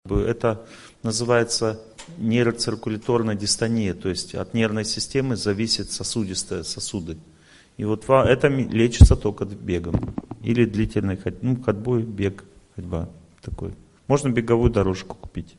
Это называется нейроциркуляторная дистония, то есть от нервной системы зависят сосуды. И вот это лечится только бегом или длительной ходьбой, бег, ходьба такой. Можно беговую дорожку купить.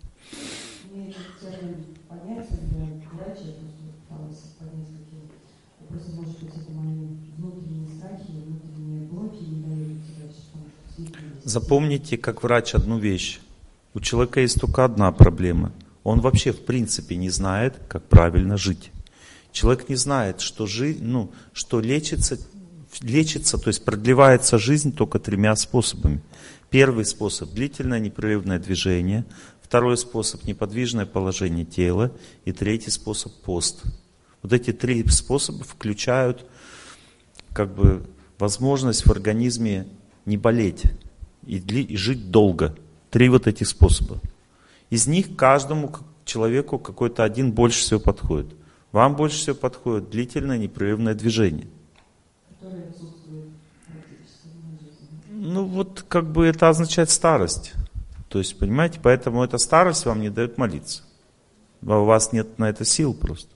Запомните, как врач, одну вещь. У человека есть только одна проблема. Он вообще в принципе не знает, как правильно жить. Человек не знает, что что лечится, то есть продлевается жизнь только 3 способами. Первый способ — длительное непрерывное движение. Второй способ — неподвижное положение тела. И третий способ — пост. Вот эти 3 способа включают возможность в организме не болеть и жить долго. 3 вот этих способа. Из них каждому человеку какой-то один больше всего подходит. Вам больше всего подходит длительное непрерывное движение. Которое отсутствует практически в жизни. Это означает старость. То есть, понимаете, поэтому эта старость вам не дает молиться. У вас нет на это сил просто.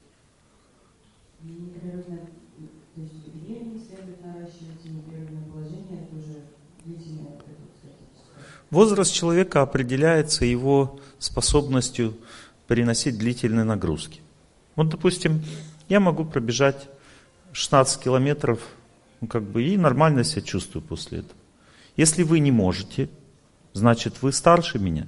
Возраст человека определяется его способностью переносить длительные нагрузки. Вот, допустим, я могу пробежать 16 километров, и нормально себя чувствую после этого. Если вы не можете, значит, вы старше меня.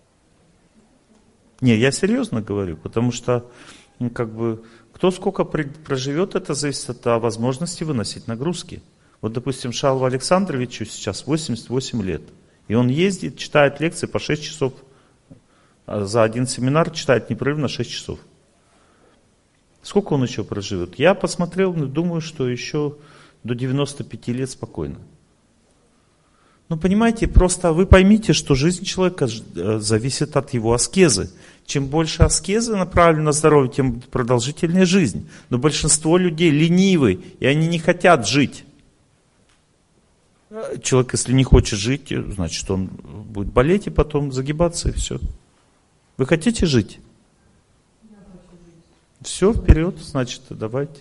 Не, я серьезно говорю, потому что, кто сколько проживет, это зависит от возможности выносить нагрузки. Вот, допустим, Шалва Александровичу сейчас 88 лет. И он ездит, читает лекции по 6 часов. За один семинар читает непрерывно 6 часов. Сколько он еще проживет? Я посмотрел, думаю, что еще до 95 лет спокойно. Понимаете, просто вы поймите, что жизнь человека зависит от его аскезы. Чем больше аскезы направлено на здоровье, тем продолжительнее жизнь. Но большинство людей ленивы, и они не хотят жить. Человек, если не хочет жить, значит, он будет болеть и потом загибаться, и все. Вы хотите жить? Я хочу жить. Все, вперед, значит, давайте.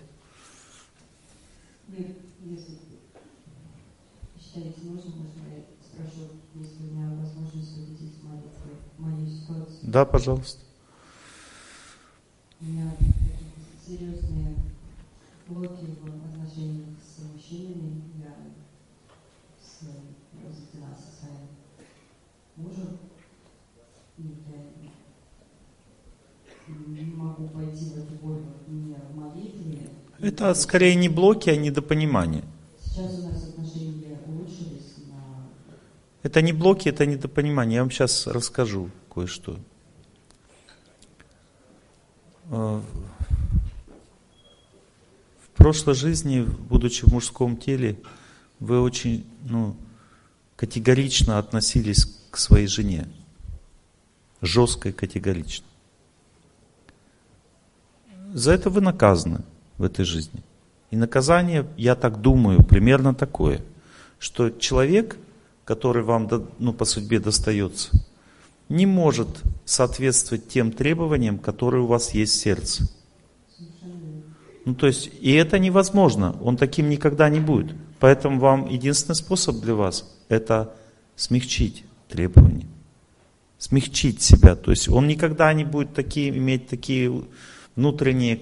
Если считаете нужным, я спрошу, если у меня возможность увидеть мою ситуацию. Да, пожалуйста. У меня серьезные блоки в отношениях с мужчинами. Я разведена со своим мужем. И я не могу пойти в эту боль не в молитве. Это скорее не блоки, а недопонимание. Сейчас у нас отношения улучшились. Это не блоки, это недопонимание. Я вам сейчас расскажу кое-что. В прошлой жизни, будучи в мужском теле, вы очень категорично относились к своей жене. Жестко и категорично. За это вы наказаны в этой жизни. И наказание, я так думаю, примерно такое, что человек, который вам по судьбе достается, не может соответствовать тем требованиям, которые у вас есть в сердце. То есть, и это невозможно, он таким никогда не будет. Поэтому вам единственный способ для вас — это смягчить требования. Смягчить себя. То есть он никогда не будет иметь такие внутренние,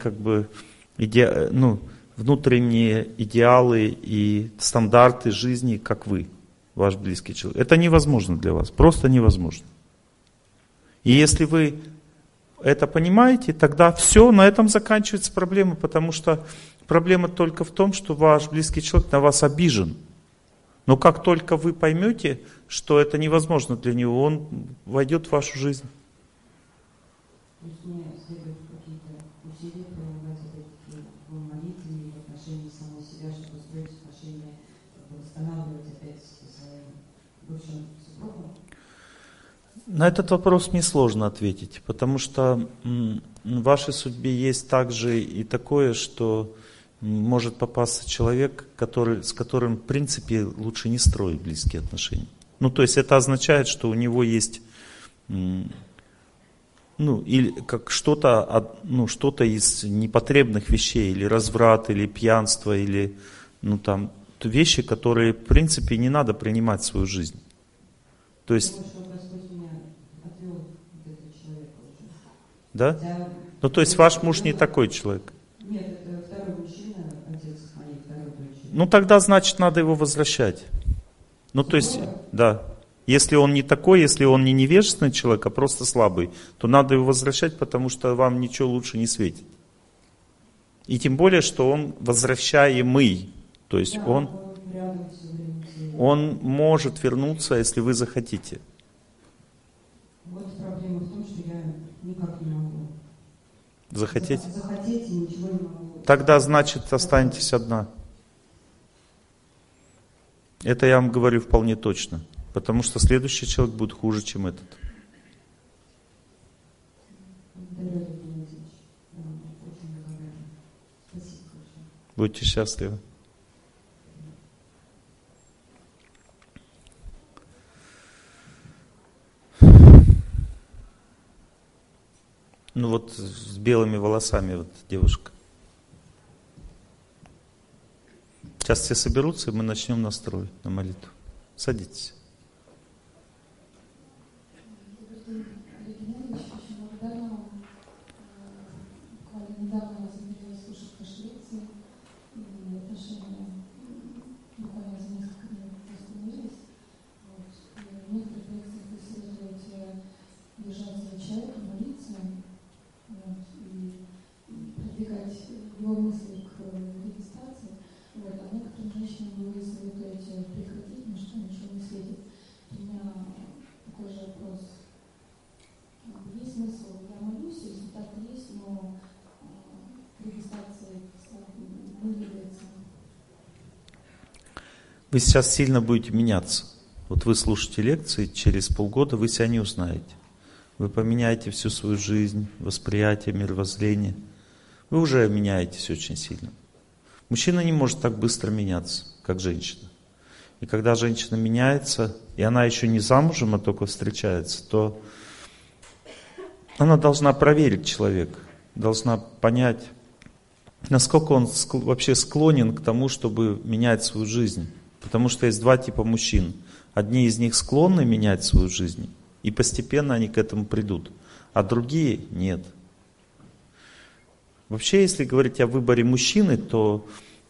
внутренние идеалы и стандарты жизни, как вы, ваш близкий человек. Это невозможно для вас, просто невозможно. И если вы это понимаете, тогда все, на этом заканчивается проблема, потому что проблема только в том, что ваш близкий человек на вас обижен. Но как только вы поймете, что это невозможно для него, он войдет в вашу жизнь. На этот вопрос мне сложно ответить, потому что в вашей судьбе есть также и такое, что может попасться человек, с которым в принципе лучше не строить близкие отношения. То есть это означает, что у него есть ну, или как что-то, ну, что-то из непотребных вещей, или разврат, или пьянство, или, ну, там, вещи, которые, в принципе, не надо принимать в свою жизнь. То есть, да? Ну, то есть, ваш муж не такой человек. Нет, это второй мужчина, отец моей второй дочери. Ну, тогда, значит, надо его возвращать. Ну, то есть, да. Если он не такой, если он не невежественный человек, а просто слабый, то надо его возвращать, потому что вам ничего лучше не светит. И тем более, что он возвращаемый. То есть да, он может вернуться, если вы захотите. Вот проблема в том, что я никак не могу. Захотите? Захотеть и ничего не могу. Тогда, значит, останетесь одна. Это я вам говорю вполне точно. Потому что следующий человек будет хуже, чем этот. Будьте счастливы. Ну вот с белыми волосами вот девушка. Сейчас все соберутся, и мы начнем настрой на молитву. Садитесь. Недавно возобновилась слушать ваши лекции, и отношения буквально за несколько дней восстановились. Вот. И в некоторых лекциях вы советуете держаться за человека, молиться, вот, и продвигать его мысли к регистрации. Вот. А некоторым женщинам вы советуете прекратить, на что ничего не светит. У меня такой же вопрос. Есть смысл, я молюсь, результат есть, но вы сейчас сильно будете меняться. Вот вы слушаете лекции, через полгода вы себя не узнаете. Вы поменяете всю свою жизнь, восприятие, мировоззрение. Вы уже меняетесь очень сильно. Мужчина не может так быстро меняться, как женщина. И когда женщина меняется, и она еще не замужем, а только встречается, то она должна проверить человека, должна понять, насколько он вообще склонен к тому, чтобы менять свою жизнь. Потому что есть два типа мужчин. Одни из них склонны менять свою жизнь, и постепенно они к этому придут, а другие нет. Вообще, если говорить о выборе мужчины, то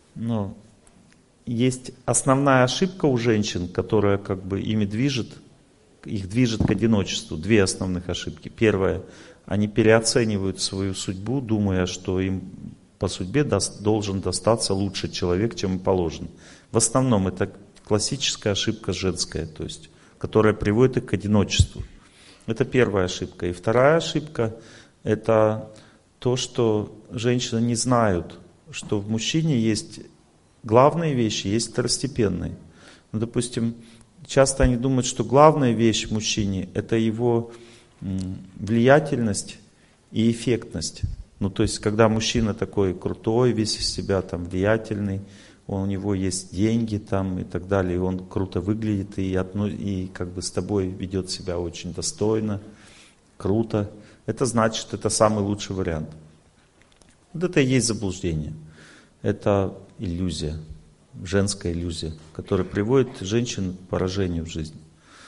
есть основная ошибка у женщин, которая как бы ими движет, их движет к одиночеству. Две основных ошибки. Первая, они переоценивают свою судьбу, думая, что им по судьбе должен достаться лучший человек, чем им положено. В основном это классическая ошибка женская, то есть, которая приводит их к одиночеству. Это первая ошибка. И вторая ошибка – это то, что женщины не знают, что в мужчине есть главные вещи, есть второстепенные. Ну, допустим, часто они думают, что главная вещь в мужчине – это его влиятельность и эффектность. Ну, то есть, когда мужчина такой крутой, весь из себя там влиятельный, у него есть деньги там и так далее, и он круто выглядит, и как бы с тобой ведет себя очень достойно, круто, это значит, это самый лучший вариант. Вот это и есть заблуждение. Это иллюзия, женская иллюзия, которая приводит женщин к поражению в жизни.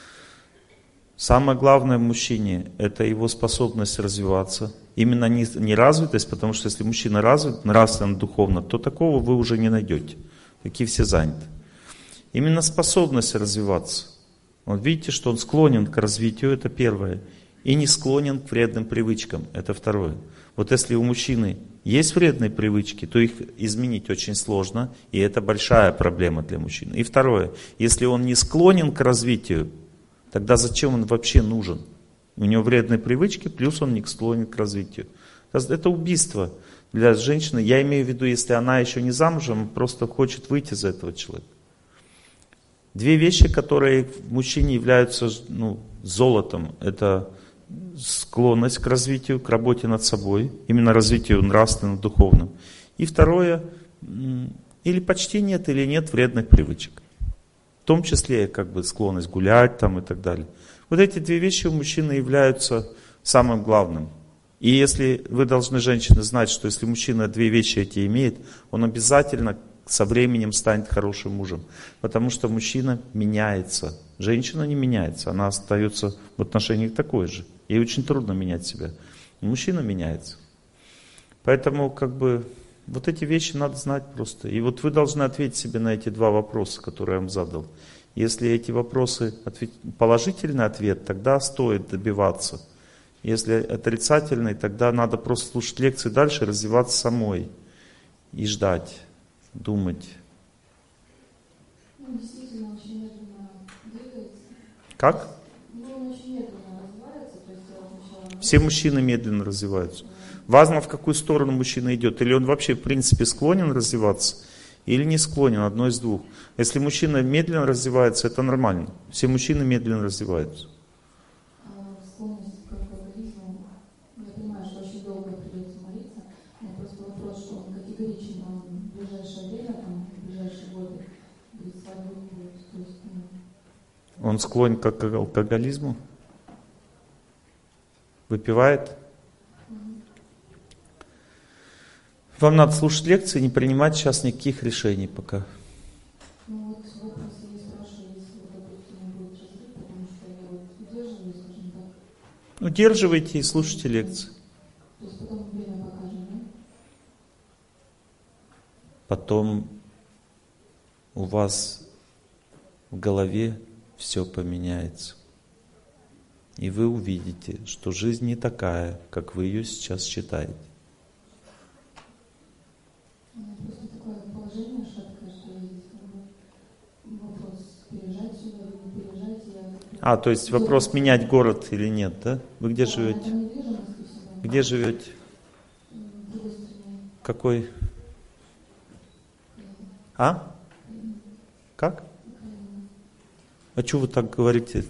Самое главное в мужчине – это его способность развиваться. Именно не развитость, потому что если мужчина развит нравственно, духовно, то такого вы уже не найдете. Такие все заняты. Именно способность развиваться. Вот видите, что он склонен к развитию, это первое. И не склонен к вредным привычкам, это второе. Вот если у мужчины есть вредные привычки, то их изменить очень сложно, и это большая проблема для мужчины. И второе, если он не склонен к развитию, тогда зачем он вообще нужен? У него вредные привычки, плюс он не склонен к развитию. Это убийство для женщины. Я имею в виду, если она еще не замужем, просто хочет выйти за этого человека. Две вещи, которые в мужчине являются золотом, это склонность к развитию, к работе над собой, именно развитию нравственным, духовным. И второе, или почти нет, или нет вредных привычек. В том числе как бы склонность гулять там и так далее. Вот эти две вещи у мужчины являются самым главным. И если вы должны, женщины, знать, что если мужчина две вещи эти имеет, он обязательно со временем станет хорошим мужем. Потому что мужчина меняется. Женщина не меняется, она остается в отношениях такой же. Ей очень трудно менять себя. Мужчина меняется. Поэтому вот эти вещи надо знать просто. И вот вы должны ответить себе на эти два вопроса, которые я вам задал. Если эти вопросы положительный ответ, тогда стоит добиваться. Если отрицательный, тогда надо просто слушать лекции дальше, развиваться самой и ждать, думать. Действительно, очень медленно двигается. Как? Он очень медленно развивается, то есть сначала... Все мужчины медленно развиваются. Важно, в какую сторону мужчина идет. Или он вообще, в принципе, склонен развиваться, или не склонен, одно из двух. Если мужчина медленно развивается, это нормально. Все мужчины медленно развиваются. Склонность к алкоголизму, я понимаю, что очень долго придется молиться, но просто вопрос, что он категоричен, он в ближайшее время, в ближайшие годы, говорит, свадьбы не будет. То есть, Он склонен к алкоголизму? Выпивает? Вам надо слушать лекции, не принимать сейчас никаких решений пока. Ну вот вопрос я не спрашиваю, если допустим, будет разрыв, потому что я удерживаю, скажем так. Удерживайте и слушайте лекции. То есть потом время покажет, да? Потом у вас в голове все поменяется. И вы увидите, что жизнь не такая, как вы ее сейчас считаете. Просто такое положение шаткое, что есть вопрос, переезжать сюда или не переезжать. То есть вопрос менять город или нет, да? Вы где живете? Где живете? В другой стране. Какой? Как? А что вы так говорите?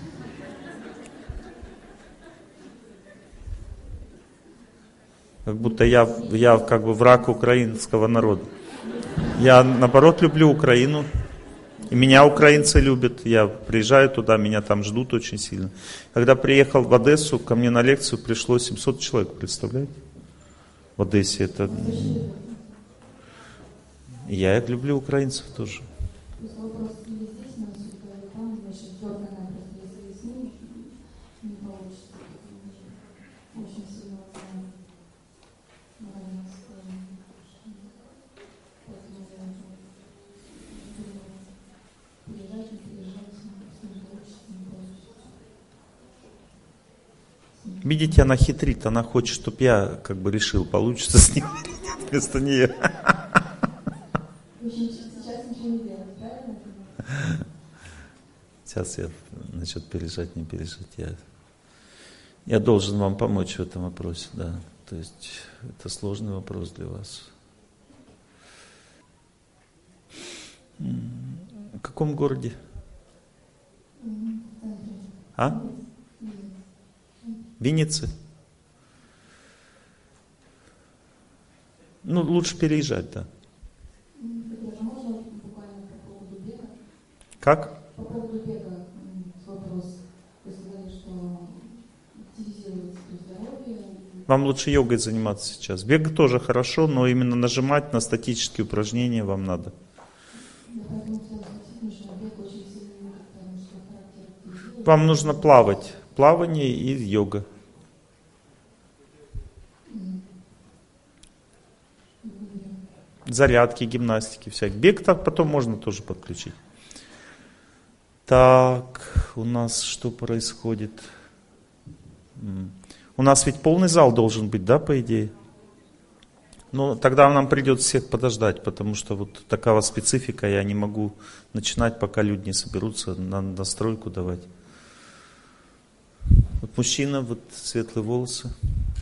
Как будто я враг украинского народа. Я, наоборот, люблю Украину. И меня украинцы любят. Я приезжаю туда, меня там ждут очень сильно. Когда приехал в Одессу, ко мне на лекцию пришло 700 человек, представляете? В Одессе это... Я их люблю, украинцев тоже. Видите, она хитрит, она хочет, чтобы я решил, получится с ним вместо нее. Сейчас я насчет переезжать, не переезжать. Я должен вам помочь в этом вопросе, да. То есть это сложный вопрос для вас. В каком городе? Винницы? Лучше переезжать, да. Как? По поводу бега вопрос. Вы сказали, что активизируется здоровье. Вам лучше йогой заниматься сейчас. Бег тоже хорошо, но именно нажимать на статические упражнения вам надо. Вам нужно плавать. Плавание и йога. Зарядки, гимнастики всякие. Бег так потом можно тоже подключить. Так, у нас что происходит? У нас ведь полный зал должен быть, да, по идее? Тогда нам придется всех подождать, потому что вот такая специфика, я не могу начинать, пока люди не соберутся, надо настройку давать. Вот мужчина, вот светлые волосы.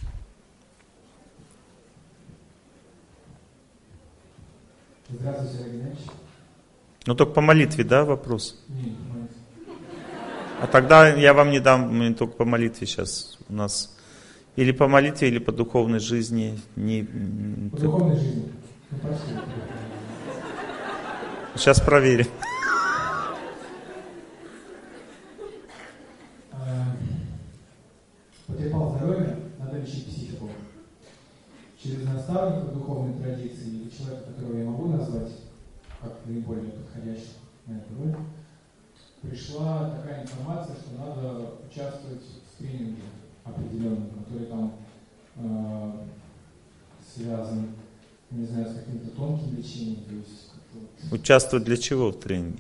Здравствуйте, Олег Ильич. Только по молитве, да, вопрос? Нет, по молитве. А тогда я вам не дам, только по молитве сейчас у нас. Или по молитве, или по духовной жизни. По духовной жизни. Сейчас проверим. Вот я потрепал здоровье, надо лечить психику. Через наставника духовной традиции или человека, которого я могу назвать как наиболее подходящим на эту роль, пришла такая информация, что надо участвовать в тренинге определенном, который там связан, не знаю, с каким-то тонким лечением. То есть Участвовать для чего в тренинге?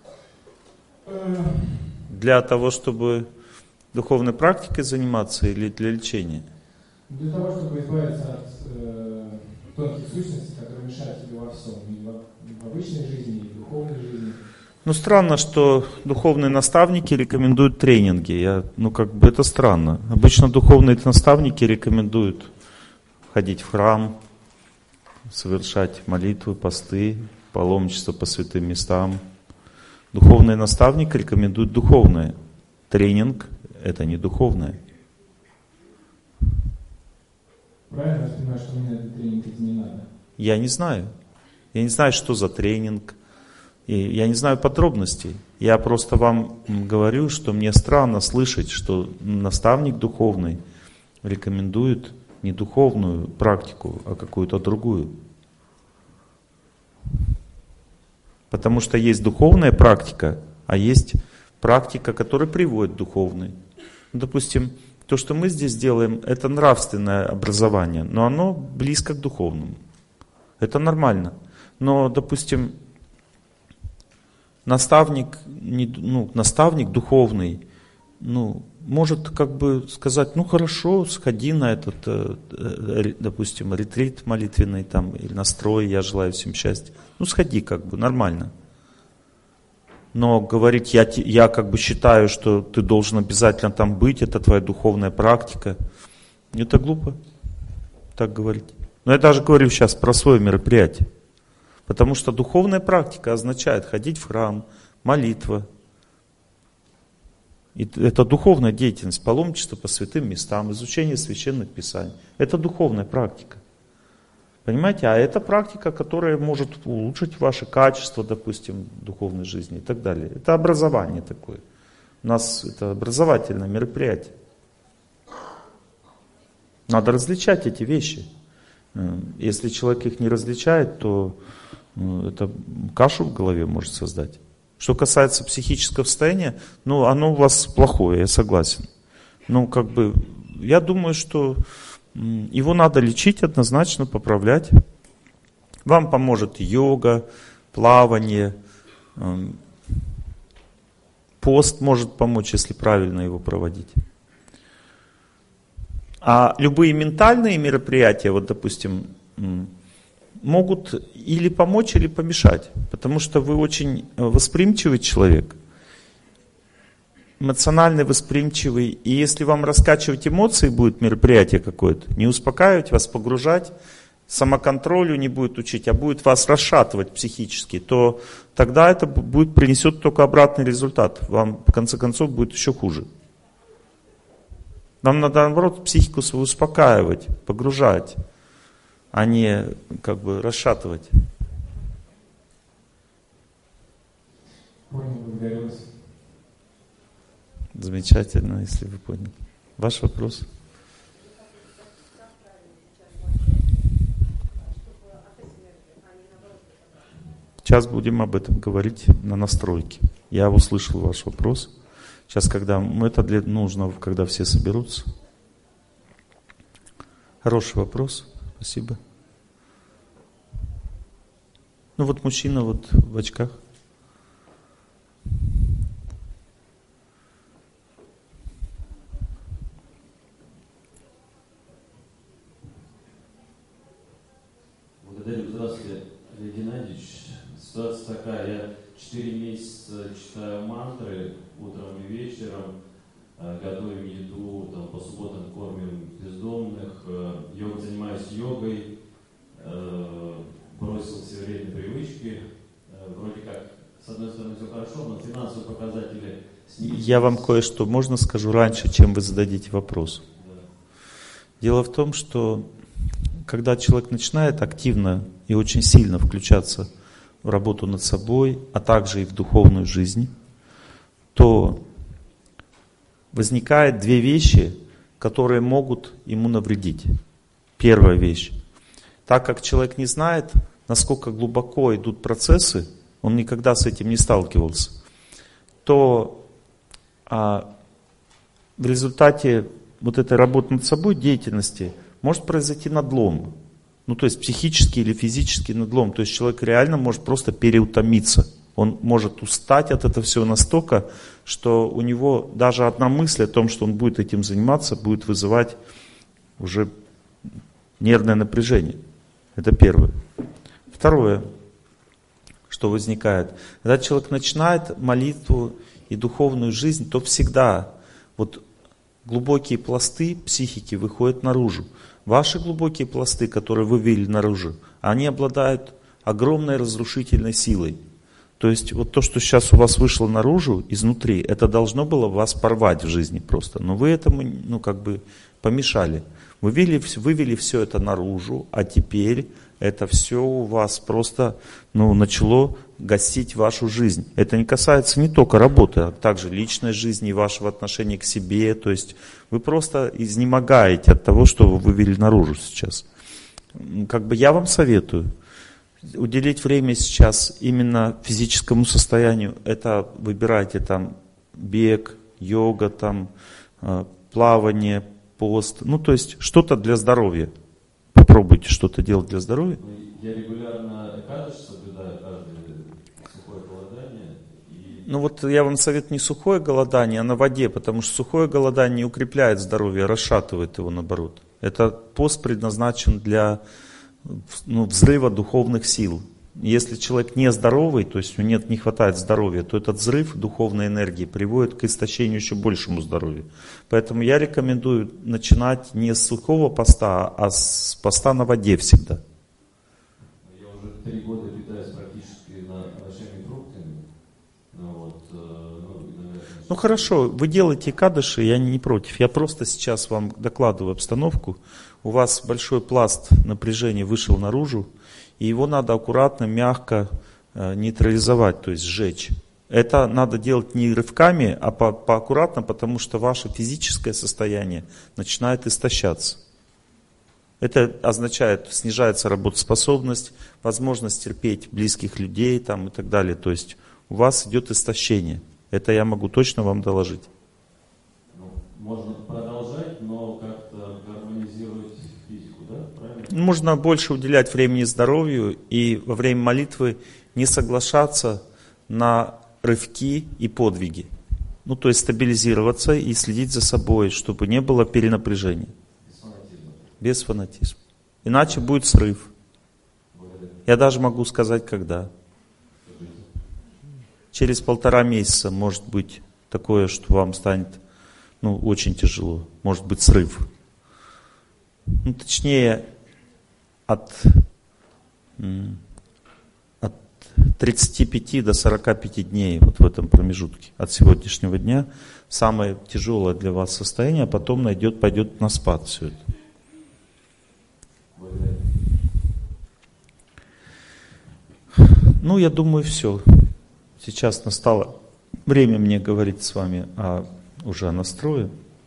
Для того, чтобы духовной практикой заниматься или для лечения? Для того, чтобы избавиться от тонких сущностей, которые мешают тебе во всем, и в обычной жизни, и в духовной жизни. Ну, странно, что духовные наставники рекомендуют тренинги. Это странно. Обычно духовные наставники рекомендуют ходить в храм, совершать молитвы, посты, паломничество по святым местам. Духовные наставники рекомендуют духовное. Тренинг – это не духовное. Правильно я понимаю, что мне этот тренинг это не надо? Я не знаю. Я не знаю, что за тренинг. И я не знаю подробностей. Я просто вам говорю, что мне странно слышать, что наставник духовный рекомендует не духовную практику, а какую-то другую. Потому что есть духовная практика, а есть практика, которая приводит к духовной. Допустим, то, что мы здесь делаем, это нравственное образование, но оно близко к духовному. Это нормально. Но, допустим, наставник духовный, может сказать, хорошо, сходи на этот, допустим, ретрит молитвенный или настрой, я желаю всем счастья. Сходи, нормально. Но говорить, я считаю, что ты должен обязательно там быть, это твоя духовная практика, это глупо так говорить. Но я даже говорю сейчас про свое мероприятие. Потому что духовная практика означает ходить в храм, молитва. И это духовная деятельность, паломничество по святым местам, изучение священных писаний. Это духовная практика. Понимаете? А это практика, которая может улучшить ваше качество, допустим, духовной жизни и так далее. Это образование такое. У нас это образовательное мероприятие. Надо различать эти вещи. Если человек их не различает, то это кашу в голове может создать. Что касается психического состояния, оно у вас плохое, я согласен. Я думаю, что его надо лечить однозначно, поправлять. Вам поможет йога, плавание, пост может помочь, если правильно его проводить. А любые ментальные мероприятия, допустим, могут или помочь, или помешать. Потому что вы очень восприимчивый человек, эмоционально восприимчивый. И если вам раскачивать эмоции будет мероприятие какое-то, не успокаивать вас, погружать, самоконтролю не будет учить, а будет вас расшатывать психически, то тогда это принесет только обратный результат. Вам в конце концов будет еще хуже. Нам надо, наоборот, психику свою успокаивать, погружать, а не расшатывать. Понял, благодарю вас. Замечательно, если вы поняли. Ваш вопрос? Сейчас будем об этом говорить на настройке. Я услышал ваш вопрос. Сейчас, нужно, когда все соберутся. Хороший вопрос. Спасибо. Мужчина в очках. Благодарю. Здравствуйте, Олег Геннадьевич. Ситуация такая. Я 4 месяца читаю мантры утром и вечером, готовим еду, по субботам кормим бездомных, занимаюсь йогой, бросил все вредные привычки. Вроде как, с одной стороны, все хорошо, но финансовые показатели снизились. Я вам кое-что можно скажу раньше, чем вы зададите вопрос. Да. Дело в том, что когда человек начинает активно и очень сильно включаться в работу над собой, а также и в духовную жизнь, то возникает две вещи, которые могут ему навредить. Первая вещь. Так как человек не знает, насколько глубоко идут процессы, он никогда с этим не сталкивался, то в результате вот этой работы над собой, деятельности, может произойти надлом. Ну, то есть психический или физический надлом. То есть человек реально может просто переутомиться. Он может устать от этого всего настолько, что у него даже одна мысль о том, что он будет этим заниматься, будет вызывать уже нервное напряжение. Это первое. Второе, что возникает. Когда человек начинает молитву и духовную жизнь, то всегда вот глубокие пласты психики выходят наружу. Ваши глубокие пласты, которые вы вывели наружу, они обладают огромной разрушительной силой. То есть вот то, что сейчас у вас вышло наружу, изнутри, это должно было вас порвать в жизни просто. Но вы этому, помешали. Вы вывели все это наружу, а теперь это все у вас просто начало гасить вашу жизнь. Это не касается не только работы, а также личной жизни и вашего отношения к себе. То есть вы просто изнемогаете от того, что вы вывели наружу сейчас. Я вам советую уделить время сейчас именно физическому состоянию. Это выбирайте там бег, йога, там плавание, пост. То есть что-то для здоровья. Попробуйте что-то делать для здоровья. Я регулярно экадыш соблюдаю каждое сухое голодание. Я вам советую не сухое голодание, а на воде, потому что сухое голодание не укрепляет здоровье, а расшатывает его наоборот. Это пост предназначен для взрыва духовных сил. Если человек не здоровый, то есть у него не хватает здоровья, то этот взрыв духовной энергии приводит к истощению еще большему здоровью. Поэтому я рекомендую начинать не с сухого поста, а с поста на воде всегда. Я уже 3 года питаюсь практически овощами и фруктами. Хорошо, вы делаете кадыши, я не против. Я просто сейчас вам докладываю обстановку. У вас большой пласт напряжения вышел наружу, и его надо аккуратно, мягко нейтрализовать, то есть сжечь. Это надо делать не рывками, а поаккуратно, потому что ваше физическое состояние начинает истощаться. Это означает, снижается работоспособность, возможность терпеть близких людей и так далее. То есть у вас идет истощение. Это я могу точно вам доложить. Можно продолжать, но как-то гармонизировать физику, да? Правильно? Нужно больше уделять времени здоровью и во время молитвы не соглашаться на рывки и подвиги. То есть стабилизироваться и следить за собой, чтобы не было перенапряжения. Без фанатизма. Без фанатизма. Иначе будет срыв. Я даже могу сказать, когда. Через 1,5 месяца может быть такое, что вам станет очень тяжело. Может быть срыв. Точнее, от 35 до 45 дней вот в этом промежутке от сегодняшнего дня самое тяжелое для вас состояние, а потом пойдет на спад все это. Я думаю, все. Сейчас настало время мне говорить с вами уже о настрое.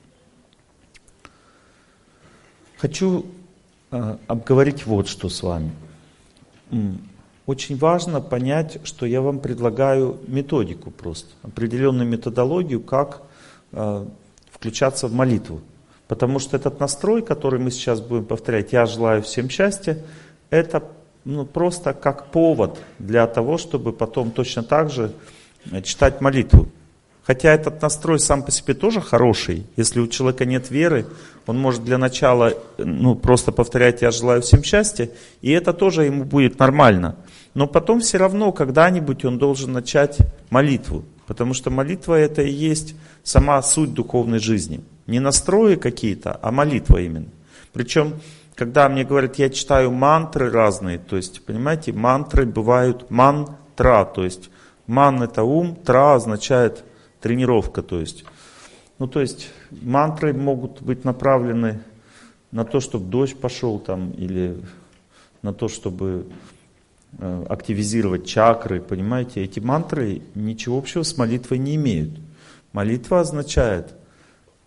Хочу обговорить вот что с вами. Очень важно понять, что я вам предлагаю методику просто, определенную методологию, как включаться в молитву. Потому что этот настрой, который мы сейчас будем повторять, «Я желаю всем счастья», это просто как повод для того, чтобы потом точно так же читать молитву. Хотя этот настрой сам по себе тоже хороший. Если у человека нет веры, он может для начала просто повторять «Я желаю всем счастья», и это тоже ему будет нормально. Но потом все равно когда-нибудь он должен начать молитву. Потому что молитва это и есть сама суть духовной жизни. Не настрои какие-то, а молитва именно. Причем, когда мне говорят, я читаю мантры разные, то есть, понимаете, мантры бывают мантра, то есть ман это ум, тра означает тренировка, то есть мантры могут быть направлены на то, чтобы дождь пошел или на то, чтобы активизировать чакры, понимаете, эти мантры ничего общего с молитвой не имеют. Молитва означает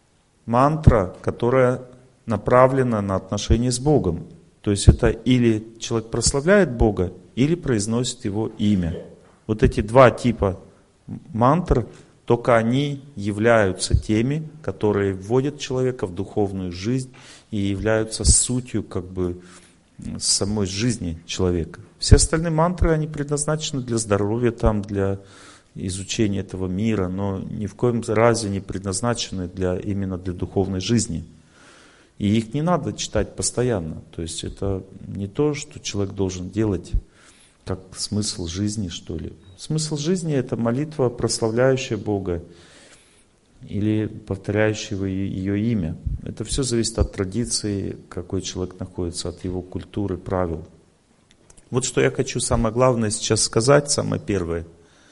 мантра, которая направлена на отношения с Богом. То есть это или человек прославляет Бога, или произносит Его имя. Вот эти два типа мантр, только они являются теми, которые вводят человека в духовную жизнь и являются сутью как бы самой жизни человека. Все остальные мантры, они предназначены для здоровья, там, для изучения этого мира, но ни в коем разе не предназначены именно для духовной жизни. И их не надо читать постоянно. То есть это не то, что человек должен делать как смысл жизни, что ли. Смысл жизни — это молитва, прославляющая Бога или повторяющего ее имя. Это все зависит от традиции, какой человек находится, от его культуры, правил. Вот что я хочу самое главное сейчас сказать, самое первое.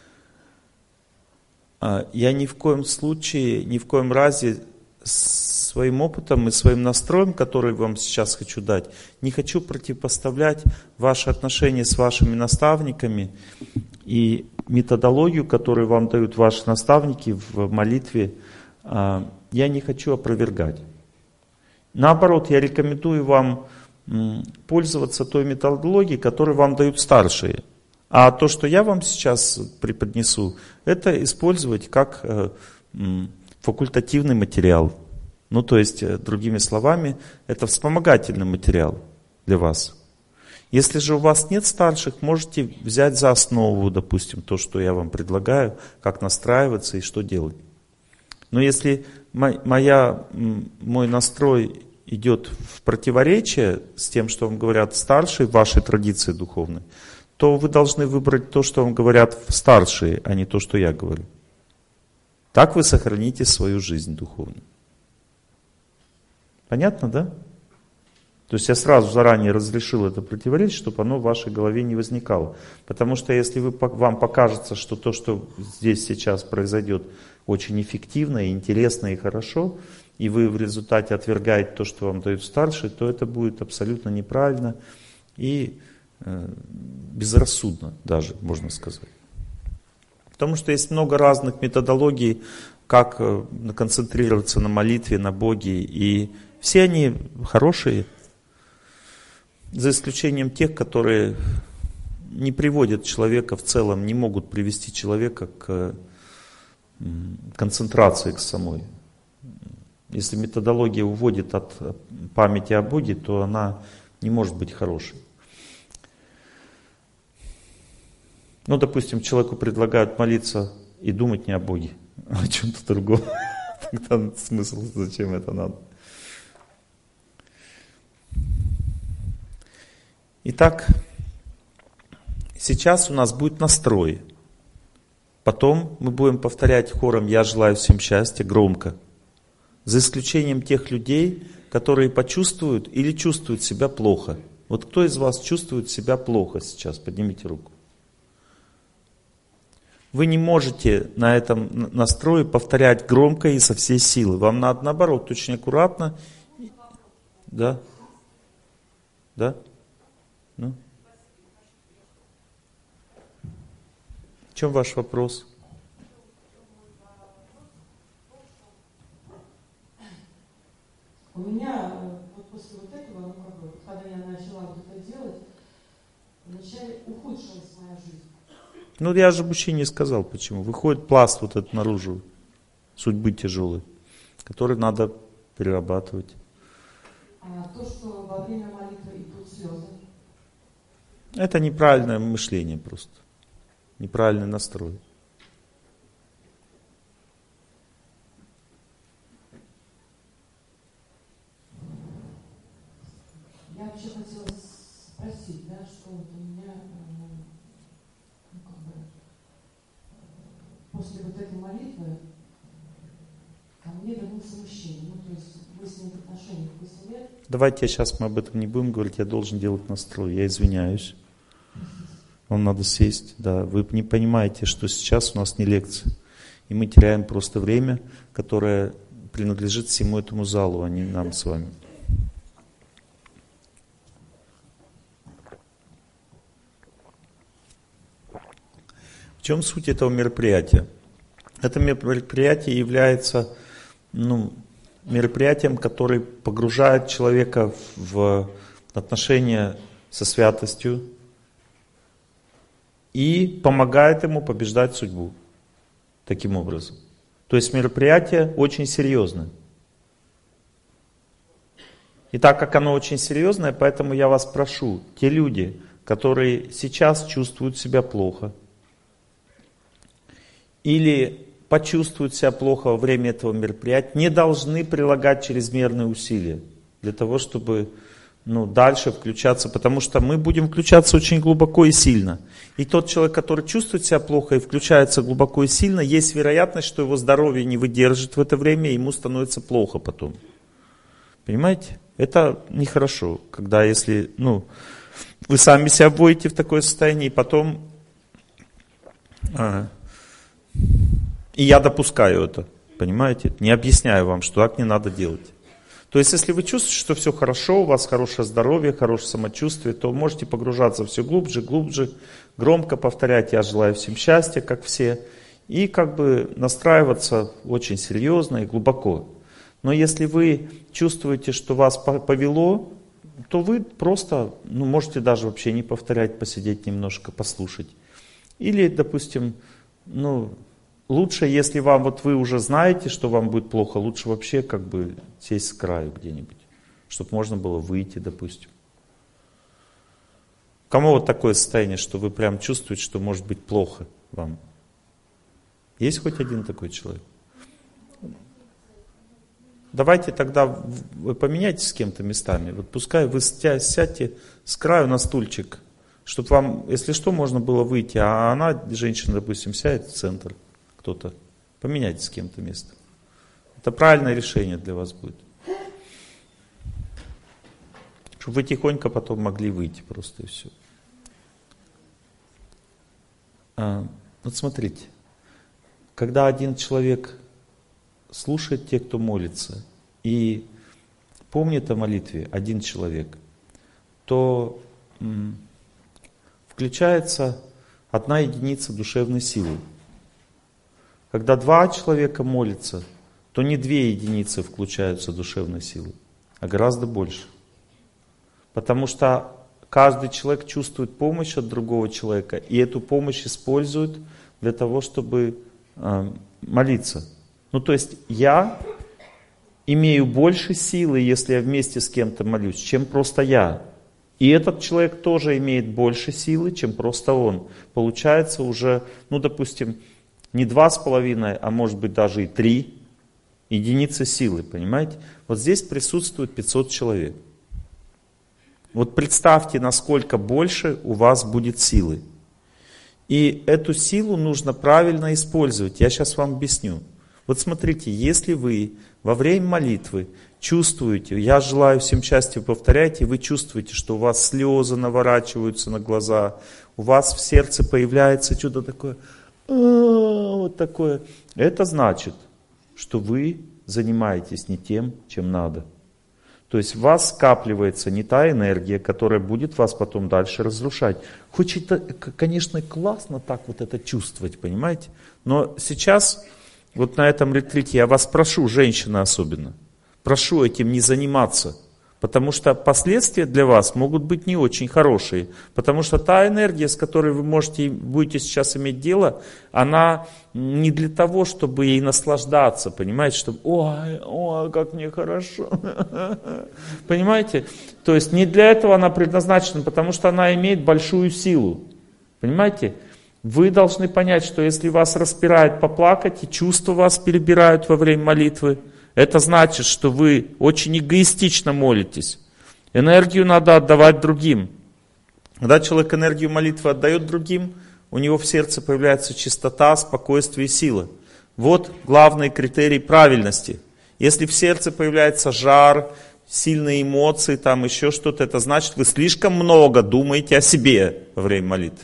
Я ни в коем случае, ни в коем разе своим опытом и своим настроем, который вам сейчас хочу дать, не хочу противопоставлять ваши отношения с вашими наставниками и методологию, которую вам дают ваши наставники в молитве, я не хочу опровергать. Наоборот, я рекомендую вам пользоваться той методологией, которую вам дают старшие. А то, что я вам сейчас преподнесу, это использовать как факультативный материал. Ну, то есть, другими словами, это вспомогательный материал для вас. Если же у вас нет старших, можете взять за основу, допустим, то, что я вам предлагаю, как настраиваться и что делать. Но если мой настрой идет в противоречие с тем, что вам говорят старшие в вашей традиции духовной, то вы должны выбрать то, что вам говорят старшие, а не то, что я говорю. Так вы сохраните свою жизнь духовную. Понятно, да? То есть я сразу заранее разрешил это противоречие, чтобы оно в вашей голове не возникало. Потому что если вам покажется, что то, что здесь сейчас произойдет, очень эффективно, интересно и хорошо, и вы в результате отвергаете то, что вам дают старшие, то это будет абсолютно неправильно и безрассудно даже, можно сказать. Потому что есть много разных методологий, как концентрироваться на молитве, на Боге, и все они хорошие, за исключением тех, которые не приводят человека в целом, не могут привести человека к концентрации к самой. Если методология уводит от памяти о Боге, то она не может быть хорошей. Ну, допустим, человеку предлагают молиться и думать не о Боге, а о чем-то другом. Тогда смысл, зачем это надо? Итак, сейчас у нас будет настрой. Потом мы будем повторять хором «Я желаю всем счастья» громко. За исключением тех людей, которые почувствуют или чувствуют себя плохо. Вот кто из вас чувствует себя плохо сейчас? Поднимите руку. Вы не можете на этом настрое повторять громко и со всей силы. Вам надо наоборот, очень аккуратно. Да? Да? Ну? В чем ваш вопрос? У меня вот после вот этого, когда я начала вот это делать, вначале ухудшилась моя жизнь. Ну, я же обучение сказал, почему. Выходит пласт вот этот наружу, судьбы тяжелой, который надо перерабатывать. А то, что во время молитвы идут слезы. Это неправильное мышление просто. Неправильный настрой. Я вообще хотела спросить, да, что вот у меня после вот этой молитвы ко мне вернулся мужчина. Ну, то есть вы с ним в отношениях 8 лет. Давайте сейчас мы об этом не будем говорить, я должен делать настрой. Я извиняюсь. Вам надо сесть. Да, вы не понимаете, что сейчас у нас не лекция. И мы теряем просто время, которое принадлежит всему этому залу, а не нам с вами. В чем суть этого мероприятия? Это мероприятие является мероприятием, который погружает человека в отношения со святостью и помогает ему побеждать судьбу таким образом. То есть мероприятие очень серьезное. И так как оно очень серьезное, поэтому я вас прошу, те люди, которые сейчас чувствуют себя плохо или почувствуют себя плохо во время этого мероприятия, не должны прилагать чрезмерные усилия для того, чтобы дальше включаться, потому что мы будем включаться очень глубоко и сильно. И тот человек, который чувствует себя плохо и включается глубоко и сильно, есть вероятность, что его здоровье не выдержит в это время, и ему становится плохо потом. Понимаете? Это нехорошо, когда если вы сами себя вводите в такое состояние, и потом... И я допускаю это, понимаете? Не объясняю вам, что так не надо делать. То есть, если вы чувствуете, что все хорошо, у вас хорошее здоровье, хорошее самочувствие, то можете погружаться все глубже, глубже, громко повторять «Я желаю всем счастья», как все, и настраиваться очень серьезно и глубоко. Но если вы чувствуете, что вас повело, то вы просто можете даже вообще не повторять, посидеть немножко, послушать. Или, допустим, лучше, если вы уже знаете, что вам будет плохо, лучше вообще сесть с краю где-нибудь, чтобы можно было выйти, допустим. Кому вот такое состояние, что вы прям чувствуете, что может быть плохо вам? Есть хоть один такой человек? Давайте тогда вы поменяйтесь с кем-то местами. Вот пускай вы сядьте с краю на стульчик, чтобы вам, если что, можно было выйти, а она, женщина, допустим, сядет в центр. Кто-то. Поменяйте с кем-то место. Это правильное решение для вас будет. Чтобы вы тихонько потом могли выйти просто и все. Вот смотрите. Когда один человек слушает тех, кто молится, и помнит о молитве, один человек, то включается 1 единица душевной силы. Когда 2 человека молятся, то не 2 единицы включаются душевной силы, а гораздо больше. Потому что каждый человек чувствует помощь от другого человека, и эту помощь использует для того, чтобы молиться. То есть я имею больше силы, если я вместе с кем-то молюсь, чем просто я. И этот человек тоже имеет больше силы, чем просто он. Получается уже, допустим, не 2,5, а может быть даже и 3 единицы силы, понимаете? Вот здесь присутствует 500 человек. Вот представьте, насколько больше у вас будет силы. И эту силу нужно правильно использовать. Я сейчас вам объясню. Вот смотрите, если вы во время молитвы чувствуете, я желаю всем счастья, повторяйте, вы чувствуете, что у вас слезы наворачиваются на глаза, у вас в сердце появляется что-то такое, вот такое. Это значит, что вы занимаетесь не тем, чем надо. То есть в вас скапливается не та энергия, которая будет вас потом дальше разрушать. Хоть это, конечно, классно так вот это чувствовать, понимаете? Но сейчас, вот на этом ретрите, я вас прошу, женщины особенно, прошу этим не заниматься. Потому что последствия для вас могут быть не очень хорошие. Потому что та энергия, с которой вы будете сейчас иметь дело, она не для того, чтобы ей наслаждаться, понимаете, чтобы ой, как мне хорошо. Понимаете? То есть не для этого она предназначена, потому что она имеет большую силу. Понимаете? Вы должны понять, что если вас распирает поплакать, и чувства вас перебирают во время молитвы, это значит, что вы очень эгоистично молитесь. Энергию надо отдавать другим. Когда человек энергию молитвы отдает другим, у него в сердце появляется чистота, спокойствие и сила. Вот главный критерий правильности. Если в сердце появляется жар, сильные эмоции, там еще что-то, это значит, вы слишком много думаете о себе во время молитвы.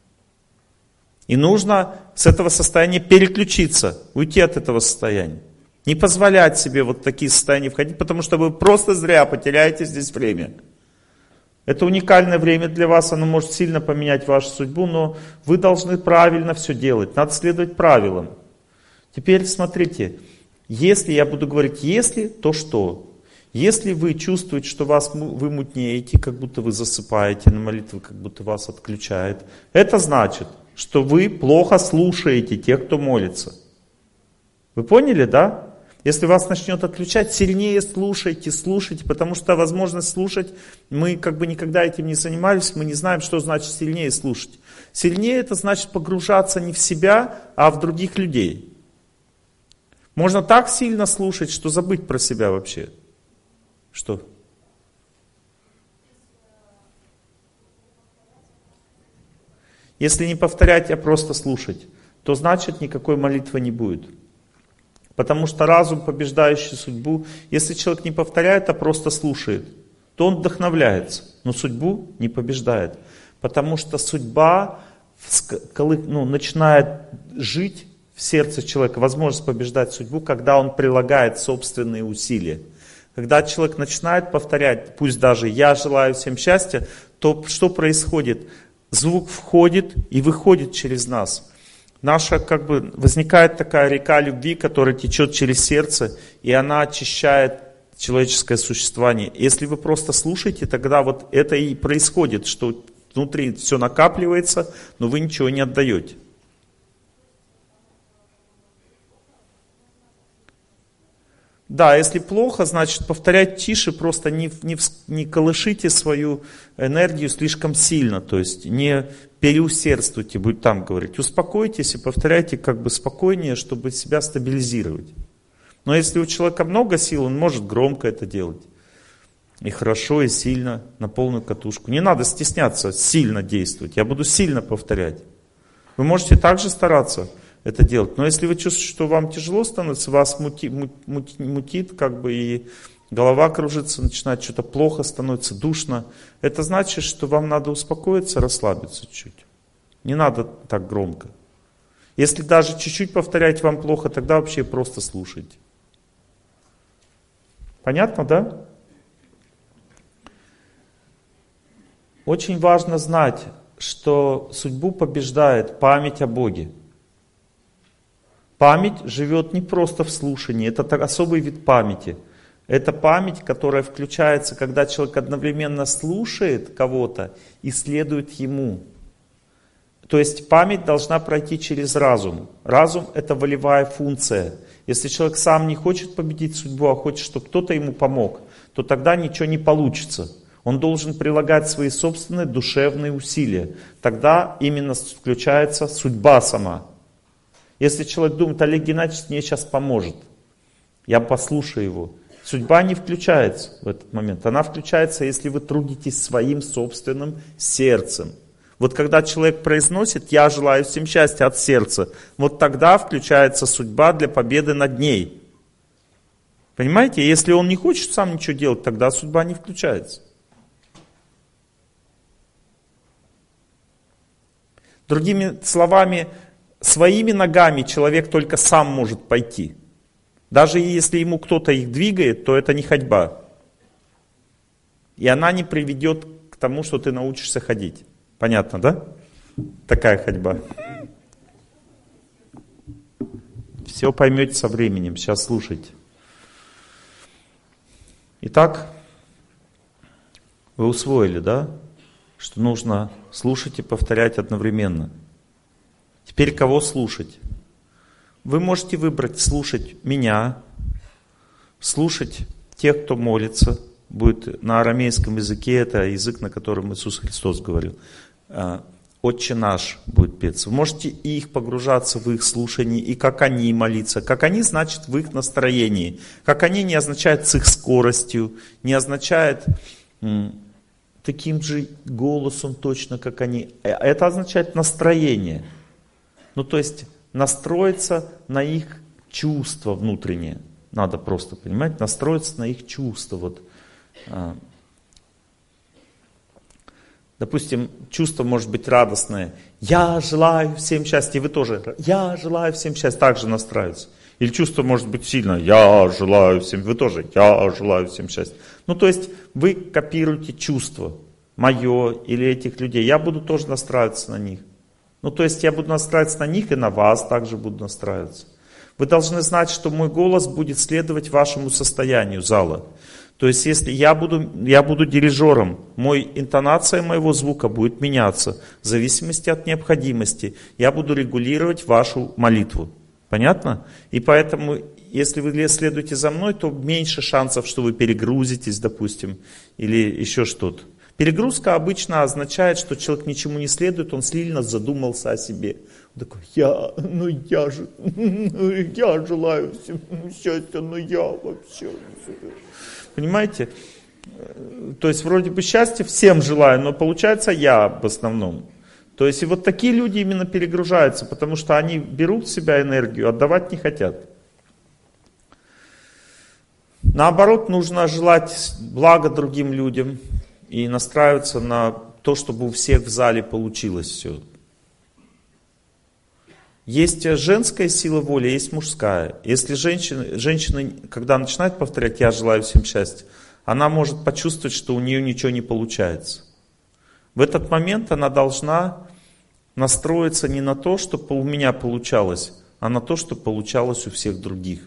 И нужно с этого состояния переключиться, уйти от этого состояния. Не позволять себе вот в такие состояния входить, потому что вы просто зря потеряете здесь время. Это уникальное время для вас, оно может сильно поменять вашу судьбу, но вы должны правильно все делать, надо следовать правилам. Теперь смотрите, Если я буду говорить «если», то что? Если вы чувствуете, что вы мутнеете, как будто вы засыпаете на молитву, как будто вас отключает, это значит, что вы плохо слушаете тех, кто молится. Вы поняли, да? Если вас начнет отключать, сильнее слушайте, потому что возможность слушать, мы как бы никогда этим не занимались, мы не знаем, что значит сильнее слушать. Сильнее это значит погружаться не в себя, а в других людей. Можно так сильно слушать, что забыть про себя вообще. Что? Если не повторять, а просто слушать, то значит никакой молитвы не будет. Потому что разум, побеждающий судьбу, если человек не повторяет, а просто слушает, то он вдохновляется, но судьбу не побеждает. Потому что судьба начинает жить в сердце человека, возможность побеждать судьбу, когда он прилагает собственные усилия. Когда человек начинает повторять, пусть даже «я желаю всем счастья», то что происходит? Звук входит и выходит через нас. Возникает такая река любви, которая течет через сердце, и она очищает человеческое существование. Если вы просто слушаете, тогда вот это и происходит, что внутри все накапливается, но вы ничего не отдаете. Да, если плохо, значит повторять тише, просто не колышите свою энергию слишком сильно, то есть не переусердствуйте, будет там говорить. Успокойтесь и повторяйте как бы спокойнее, чтобы себя стабилизировать. Но если у человека много сил, он может громко это делать. И хорошо, и сильно, на полную катушку. Не надо стесняться сильно действовать, я буду сильно повторять. Вы можете также стараться это делать. Но если вы чувствуете, что вам тяжело становится, вас мутит, как бы и голова кружится, начинает что-то плохо, становится душно, это значит, что вам надо успокоиться, расслабиться чуть. Не надо так громко. Если даже чуть-чуть повторять вам плохо, тогда вообще просто слушайте. Понятно, да? Очень важно знать, что судьбу побеждает память о Боге. Память живет не просто в слушании, это особый вид памяти. Это память, которая включается, когда человек одновременно слушает кого-то и следует ему. То есть память должна пройти через разум. Разум — это волевая функция. Если человек сам не хочет победить судьбу, а хочет, чтобы кто-то ему помог, то тогда ничего не получится. Он должен прилагать свои собственные душевные усилия. Тогда именно включается судьба сама. Если человек думает, Олег Геннадьевич мне сейчас поможет, я послушаю его. Судьба не включается в этот момент. Она включается, если вы трудитесь своим собственным сердцем. Вот когда человек произносит «я желаю всем счастья» от сердца, вот тогда включается судьба для победы над ней. Понимаете? Если он не хочет сам ничего делать, тогда судьба не включается. Другими словами, своими ногами человек только сам может пойти. Даже если ему кто-то их двигает, то это не ходьба. И она не приведет к тому, что ты научишься ходить. Понятно, да? Такая ходьба. Все поймете со временем. Сейчас слушайте. Итак, вы усвоили, да? Что нужно слушать и повторять одновременно. Теперь кого слушать? Вы можете выбрать слушать меня, слушать тех, кто молится. Будет на арамейском языке, это язык, на котором Иисус Христос говорил. «Отче наш» будет петься. Вы можете и их погружаться в их слушание, и как они молиться. Как они значит в их настроении. Как они не означает с их скоростью, не означает таким же голосом точно, как они. Это означает настроение. Ну, то есть настроиться на их чувства внутренние. Надо просто, понимаете, настроиться на их чувства. Вот. Допустим, чувство может быть радостное. Я желаю всем счастья. И вы тоже. Я желаю всем счастья. Также настраиваться. Или чувство может быть сильное. Я желаю всем. Вы тоже. Я желаю всем счастья. Ну, то есть вы копируете чувство. Мое или этих людей. Я буду тоже настраиваться на них. Ну, то есть я буду настраиваться на них и на вас также буду настраиваться. Вы должны знать, что мой голос будет следовать вашему состоянию зала. То есть, если я буду дирижером, интонация моего звука будет меняться в зависимости от необходимости. Я буду регулировать вашу молитву. Понятно? И поэтому, если вы следуете за мной, то меньше шансов, что вы перегрузитесь, допустим, или еще что-то. Перегрузка обычно означает, что человек ничему не следует, он сильно задумался о себе. Он такой, я желаю всем счастья, но я вообще... Понимаете? То есть вроде бы счастья всем желаю, но получается я в основном. То есть и вот такие люди именно перегружаются, потому что они берут в себя энергию, отдавать не хотят. Наоборот, нужно желать блага другим людям и настраиваться на то, чтобы у всех в зале получилось все. Есть женская сила воли, есть мужская. Если женщина, когда начинает повторять «я желаю всем счастья», она может почувствовать, что у нее ничего не получается. В этот момент она должна настроиться не на то, чтобы у меня получалось, а на то, чтобы получалось у всех других.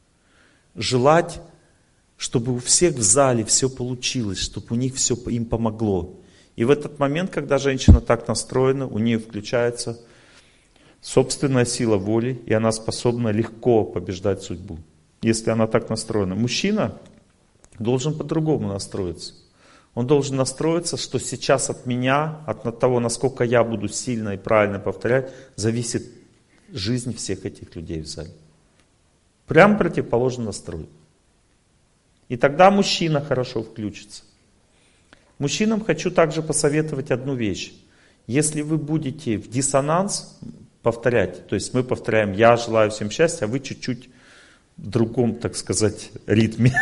Желать, чтобы у всех в зале все получилось, чтобы у них все им помогло. И в этот момент, когда женщина так настроена, у нее включается собственная сила воли, и она способна легко побеждать судьбу, если она так настроена. Мужчина должен по-другому настроиться. Он должен настроиться, что сейчас от меня, от того, насколько я буду сильно и правильно повторять, зависит жизнь всех этих людей в зале. Прям противоположный настрой. И тогда мужчина хорошо включится. Мужчинам хочу также посоветовать одну вещь. Если вы будете в диссонанс повторять, то есть мы повторяем «я желаю всем счастья», а вы чуть-чуть в другом, так сказать, ритме,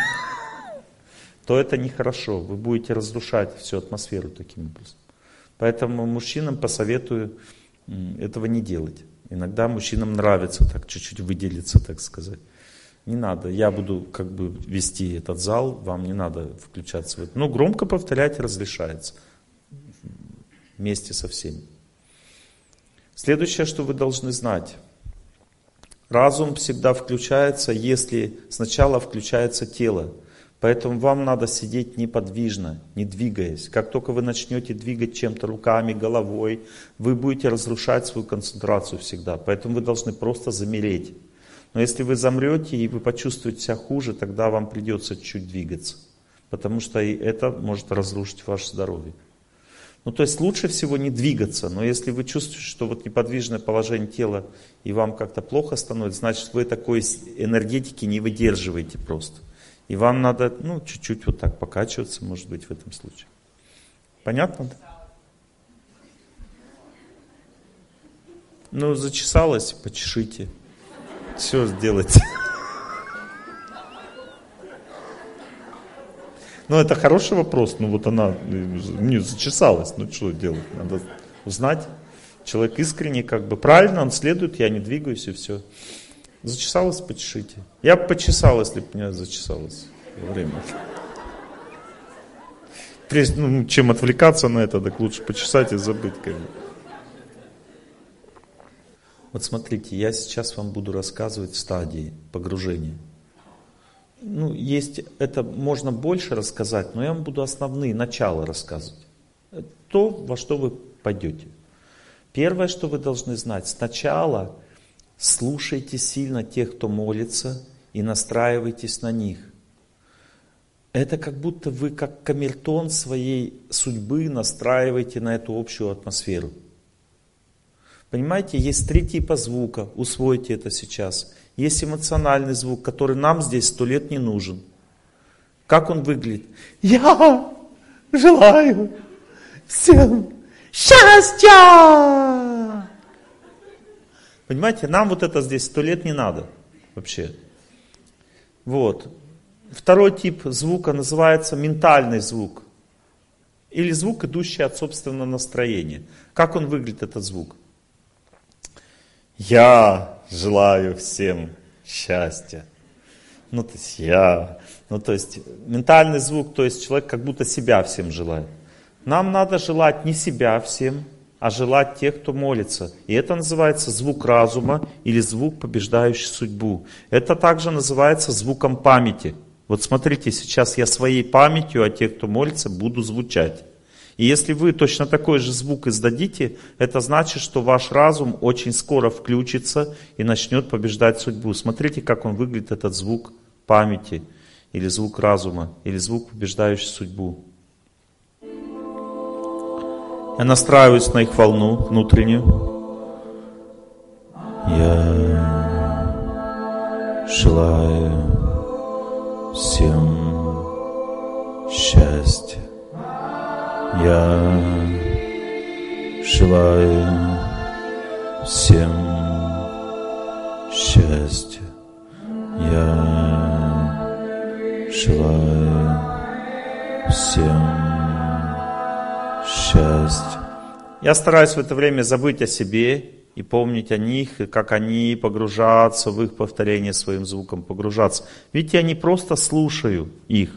то это нехорошо. Вы будете разрушать всю атмосферу таким образом. Поэтому мужчинам посоветую этого не делать. Иногда мужчинам нравится так чуть-чуть выделиться, так сказать. Не надо, я буду как бы вести этот зал, вам не надо включаться в это. Ну, громко повторять разрешается вместе со всеми. Следующее, что вы должны знать. Разум всегда включается, если сначала включается тело. Поэтому вам надо сидеть неподвижно, не двигаясь. Как только вы начнете двигать чем-то руками, головой, вы будете разрушать свою концентрацию всегда. Поэтому вы должны просто замереть. Но если вы замрете и вы почувствуете себя хуже, тогда вам придется чуть двигаться. Потому что и это может разрушить ваше здоровье. Ну, то есть лучше всего не двигаться, но если вы чувствуете, что вот неподвижное положение тела и вам как-то плохо становится, значит вы такой энергетики не выдерживаете просто. И вам надо, чуть-чуть вот так покачиваться, может быть, в этом случае. Понятно? Ну, зачесалось, почешите. Все сделайте. Ну, это хороший вопрос. Ну, вот она не зачесалась. Ну, что делать? Надо узнать. Человек искренне, правильно, он следует, я не двигаюсь, и все. Зачесалась, почешите. Я бы почесал, если бы меня зачесалось во время. Прежде, чем отвлекаться на это, так лучше почесать и забыть. Вот смотрите, я сейчас вам буду рассказывать стадии погружения. Это можно больше рассказать, но я вам буду основные, начала рассказывать. То, во что вы пойдете. Первое, что вы должны знать, сначала слушайте сильно тех, кто молится, и настраивайтесь на них. Это как будто вы, как камертон своей судьбы, настраиваете на эту общую атмосферу. Понимаете, есть 3 типа звука, усвойте это сейчас. Есть эмоциональный звук, который нам здесь 100 лет не нужен. Как он выглядит? Я желаю всем счастья! Понимаете, нам вот это здесь 100 лет не надо вообще. Вот. Второй тип звука называется ментальный звук. Или звук, идущий от собственного настроения. Как он выглядит, этот звук? Я желаю всем счастья. То есть ментальный звук, то есть человек как будто себя всем желает. Нам надо желать не себя всем, а желать тех, кто молится. И это называется звук разума или звук, побеждающий судьбу. Это также называется звуком памяти. Вот смотрите, сейчас я своей памятью о тех, кто молится, буду звучать. И если вы точно такой же звук издадите, это значит, что ваш разум очень скоро включится и начнет побеждать судьбу. Смотрите, как он выглядит, этот звук памяти, или звук разума, или звук, побеждающий судьбу. Я настраиваюсь на их волну внутреннюю. Я желаю всем счастья. Я желаю всем счастья. Я желаю всем счастья. Я стараюсь в это время забыть о себе и помнить о них, и как они погружаться в их повторение своим звуком, погружаться. Видите, я не просто слушаю их.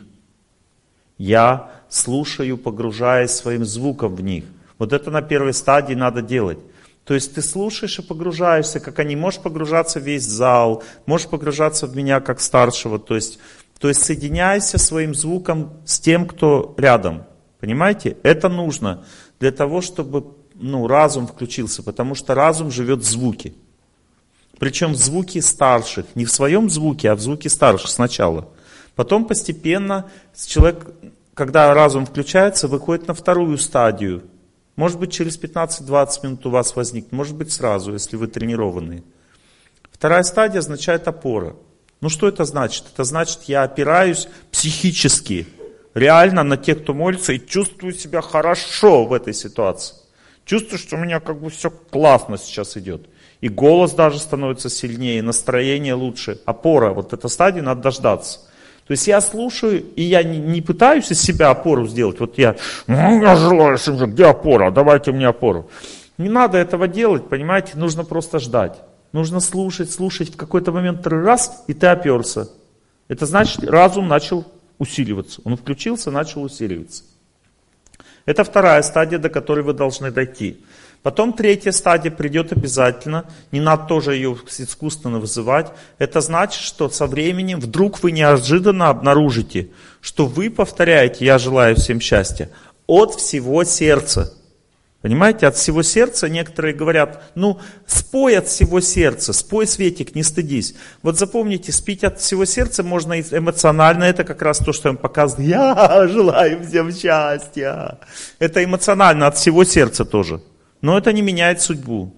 Я слушаю, погружаясь своим звуком в них. Вот это на первой стадии надо делать. То есть ты слушаешь и погружаешься, как они. Можешь погружаться в весь зал, можешь погружаться в меня как старшего. То есть соединяйся своим звуком с тем, кто рядом. Понимаете? Это нужно для того, чтобы разум включился, потому что разум живет в звуке. Причем в звуке старших. Не в своем звуке, а в звуке старших сначала. Потом постепенно человек, когда разум включается, выходит на вторую стадию. Может быть, через 15-20 минут у вас возникнет, может быть, сразу, если вы тренированные. Вторая стадия означает опора. Что это значит? Это значит, я опираюсь психически, реально на тех, кто молится, и чувствую себя хорошо в этой ситуации. Чувствую, что у меня все классно сейчас идет. И голос даже становится сильнее, настроение лучше. Опора, вот эта стадия надо дождаться. То есть я слушаю, и я не пытаюсь из себя опору сделать. Вот я желаю, где опора, давайте мне опору. Не надо этого делать, понимаете, нужно просто ждать. Нужно слушать, в какой-то момент раз, и ты оперся. Это значит, разум начал усиливаться. Он включился, начал усиливаться. Это вторая стадия, до которой вы должны дойти. Потом третья стадия придет обязательно. Не надо тоже ее искусственно вызывать. Это значит, что со временем вдруг вы неожиданно обнаружите, что вы повторяете «Я желаю всем счастья» от всего сердца. Понимаете, от всего сердца некоторые говорят, спой от всего сердца, спой, Светик, не стыдись. Вот запомните, спеть от всего сердца можно эмоционально, это как раз то, что я вам показываю. Я желаю всем счастья. Это эмоционально, от всего сердца тоже. Но это не меняет судьбу.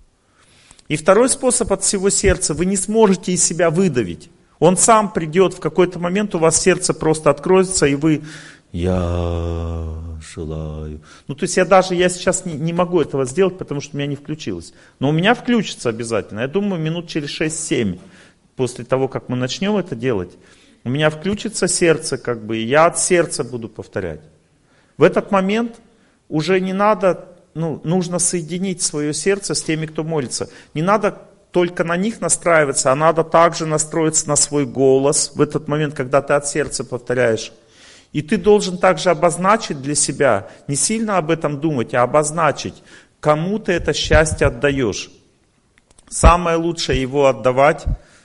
И второй способ от всего сердца, вы не сможете из себя выдавить. Он сам придет, в какой-то момент у вас сердце просто откроется, и вы... Я желаю. То есть я сейчас не могу этого сделать, потому что у меня не включилось. Но у меня включится обязательно. Я думаю, минут через 6-7, после того, как мы начнем это делать, у меня включится сердце, и я от сердца буду повторять. В этот момент уже не надо, нужно соединить свое сердце с теми, кто молится. Не надо только на них настраиваться, а надо также настроиться на свой голос в этот момент, когда ты от сердца повторяешь. И ты должен также обозначить для себя, не сильно об этом думать, а обозначить, кому ты это счастье отдаешь. Самое лучшее его отдавать,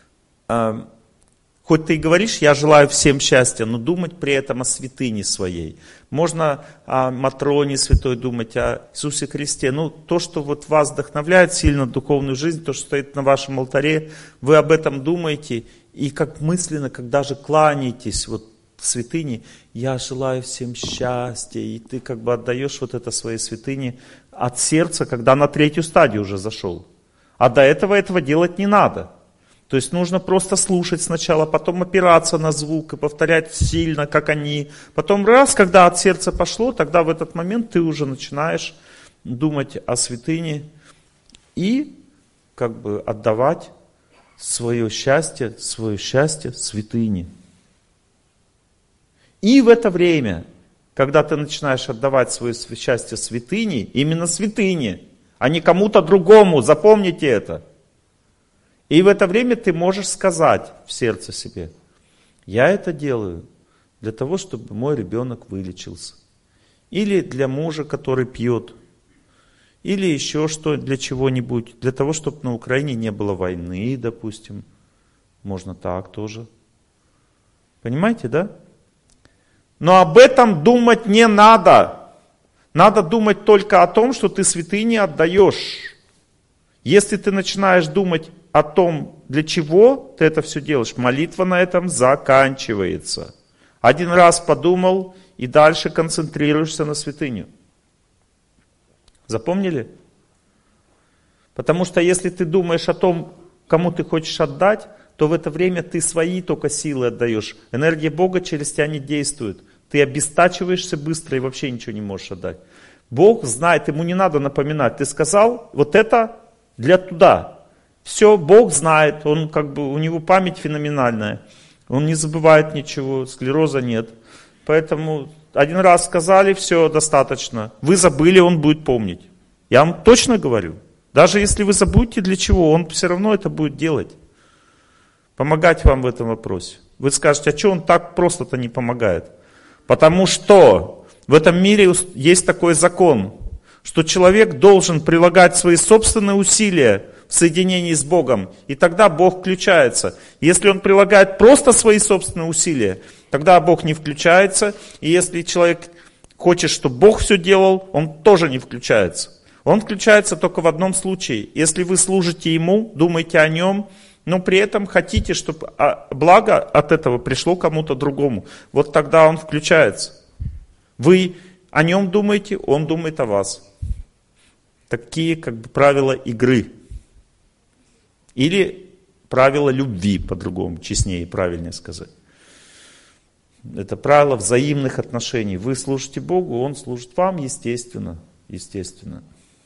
хоть ты и говоришь, я желаю всем счастья, но думать при этом о святыне своей. Можно о Матроне святой думать, о Иисусе Христе. То, что вас вдохновляет сильно духовную жизнь, то, что стоит на вашем алтаре, вы об этом думаете, и как мысленно, как даже кланяетесь, святыне, я желаю всем счастья, и ты отдаешь это своей святыне от сердца, когда на третью стадию уже зашел. А до этого делать не надо. То есть нужно просто слушать сначала, потом опираться на звук и повторять сильно, как они. Потом когда от сердца пошло, тогда в этот момент ты уже начинаешь думать о святыне и отдавать свое счастье святыне. И в это время, когда ты начинаешь отдавать свое счастье святыне, именно святыне, а не кому-то другому, запомните это. И в это время ты можешь сказать в сердце себе, я это делаю для того, чтобы мой ребенок вылечился. Или для мужа, который пьет. или еще что для чего-нибудь, для того, чтобы на Украине не было войны, допустим. Можно так тоже. Понимаете, да? Но об этом думать не надо. Надо думать только о том, что ты святыни отдаешь. Если ты начинаешь думать о том, для чего ты это все делаешь, молитва на этом заканчивается. Один раз подумал и дальше концентрируешься на святыню. Запомнили? Потому что если ты думаешь о том, кому ты хочешь отдать, то в это время ты свои только силы отдаешь. Энергия Бога через тебя не действует. Ты обестачиваешься быстро и вообще ничего не можешь отдать. Бог знает, ему не надо напоминать. Ты сказал, вот это для туда. Все, Бог знает, он у него память феноменальная. Он не забывает ничего, склероза нет. Поэтому один раз сказали, все, достаточно. Вы забыли, он будет помнить. Я вам точно говорю. Даже если вы забудете, для чего, он все равно это будет делать. Помогать вам в этом вопросе. Вы скажете, а что он так просто-то не помогает? Потому что в этом мире есть такой закон, что человек должен прилагать свои собственные усилия в соединении с Богом, и тогда Бог включается. Если он прилагает просто свои собственные усилия, тогда Бог не включается, и если человек хочет, чтобы Бог все делал, он тоже не включается. Он включается только в одном случае. Если вы служите Ему, думаете о Нем, но при этом хотите, чтобы благо от этого пришло кому-то другому, вот тогда Он включается. Вы о Нем думаете, Он думает о вас. Такие правила игры. Или правила любви, по-другому, честнее и правильнее сказать. Это правило взаимных отношений. Вы служите Богу, Он служит вам, естественно. Естественно.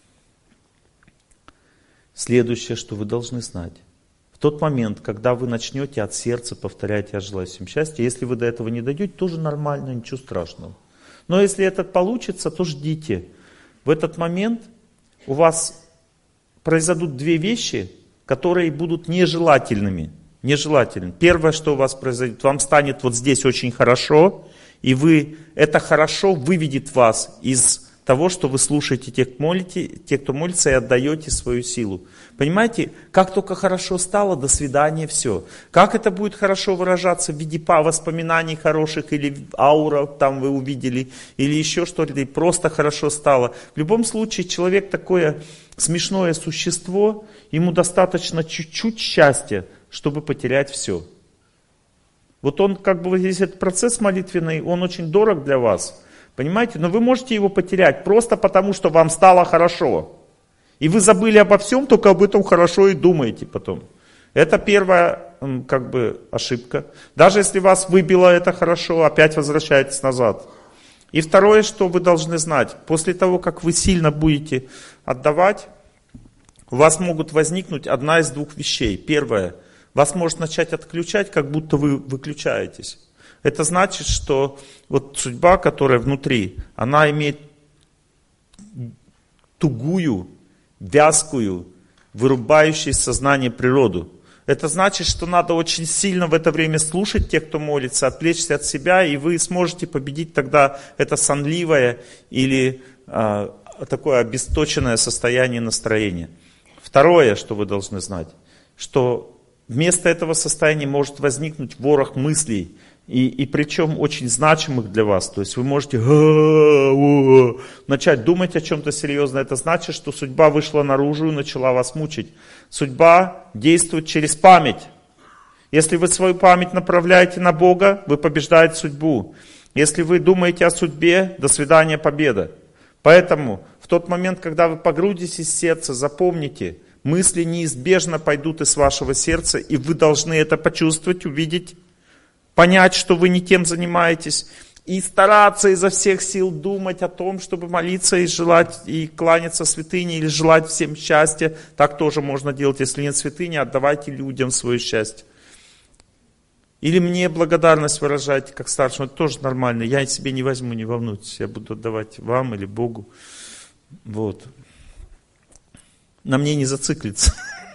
Следующее, что вы должны знать. В тот момент, когда вы начнете от сердца повторять «Я желаю всем счастья», если вы до этого не дойдете, тоже нормально, ничего страшного. Но если это получится, то ждите. В этот момент у вас произойдут две вещи, которые будут нежелательными. Нежелательными. Первое, что у вас произойдет, вам станет вот здесь очень хорошо, и это хорошо выведет вас из того, что вы слушаете тех, кто молится, и отдаете свою силу. Понимаете, как только хорошо стало, до свидания, все. Как это будет хорошо выражаться в виде воспоминаний хороших, или аура там вы увидели, или еще что-то, или просто хорошо стало. В любом случае, человек такое смешное существо, ему достаточно чуть-чуть счастья, чтобы потерять все. Вот он, весь этот процесс молитвенный, он очень дорог для вас. Понимаете? Но вы можете его потерять просто потому, что вам стало хорошо. И вы забыли обо всем, только об этом хорошо и думаете потом. Это первая ошибка. Даже если вас выбило это хорошо, опять возвращаетесь назад. И второе, что вы должны знать. После того, как вы сильно будете отдавать, у вас могут возникнуть одна из двух вещей. Первое. Вас может начать отключать, как будто вы выключаетесь. Это значит, что вот судьба, которая внутри, она имеет тугую, вязкую, вырубающую из сознания природу. Это значит, что надо очень сильно в это время слушать тех, кто молится, отвлечься от себя, и вы сможете победить тогда это сонливое или такое обесточенное состояние настроения. Второе, что вы должны знать, что вместо этого состояния может возникнуть ворох мыслей, и причем очень значимых для вас. То есть вы можете начать думать о чем-то серьезном. Это значит, что судьба вышла наружу и начала вас мучить. Судьба действует через память. Если вы свою память направляете на Бога, вы побеждаете судьбу. Если вы думаете о судьбе, до свидания, победа. Поэтому в тот момент, когда вы погрузитесь в сердце, запомните, мысли неизбежно пойдут из вашего сердца, и вы должны это почувствовать, увидеть, понять, что вы не тем занимаетесь, и стараться изо всех сил думать о том, чтобы молиться и желать, и кланяться святыне, или желать всем счастья. Так тоже можно делать. Если нет святыни, отдавайте людям свое счастье. Или мне благодарность выражайте, как старшему, это тоже нормально. Я себе не возьму, не волнуйтесь, я буду отдавать вам или Богу. Вот. На мне не зациклиться.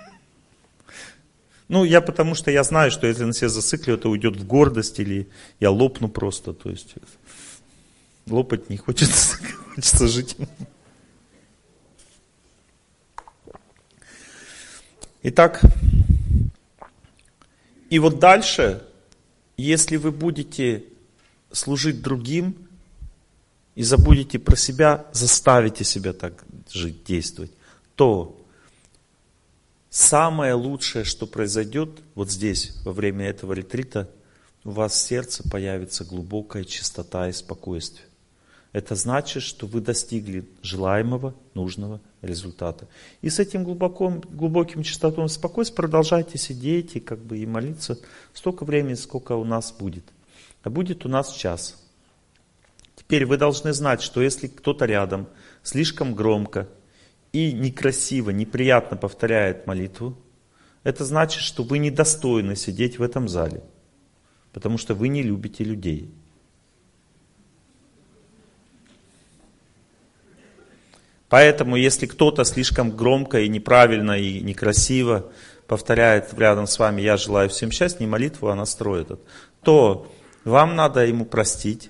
Я потому что я знаю, что если на себя зациклю, это уйдет в гордость, или я лопну просто. То есть лопать не хочется, хочется жить. Итак, и вот дальше, если вы будете служить другим и забудете про себя, заставите себя так жить, действовать, то самое лучшее, что произойдет вот здесь, во время этого ретрита, у вас в сердце появится глубокая чистота и спокойствие. Это значит, что вы достигли желаемого, нужного результата. И с этим глубоким чистотом и спокойствием продолжайте сидеть и молиться столько времени, сколько у нас будет. А будет у нас час. Теперь вы должны знать, что если кто-то рядом слишком громко и некрасиво, неприятно повторяет молитву, это значит, что вы недостойны сидеть в этом зале, потому что вы не любите людей. Поэтому, если кто-то слишком громко и неправильно и некрасиво повторяет рядом с вами «Я желаю всем счастья», не молитву, а настрой этот, то вам надо ему простить.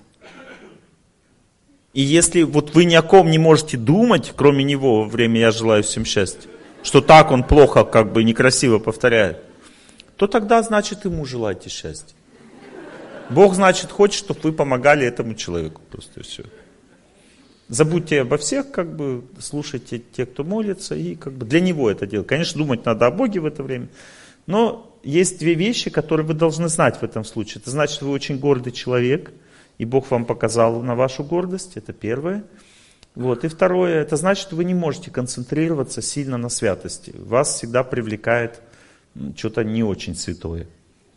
И если вот вы ни о ком не можете думать, кроме него, во время «Я желаю всем счастья», что так он плохо, некрасиво повторяет, то тогда, значит, ему желайте счастья. Бог, значит, хочет, чтобы вы помогали этому человеку. Просто все. Забудьте обо всех, слушайте тех, кто молится, и для него это делать. Конечно, думать надо о Боге в это время. Но есть две вещи, которые вы должны знать в этом случае. Это значит, вы очень гордый человек, и Бог вам показал на вашу гордость. Это первое. И второе, это значит, вы не можете концентрироваться сильно на святости. Вас всегда привлекает что-то не очень святое.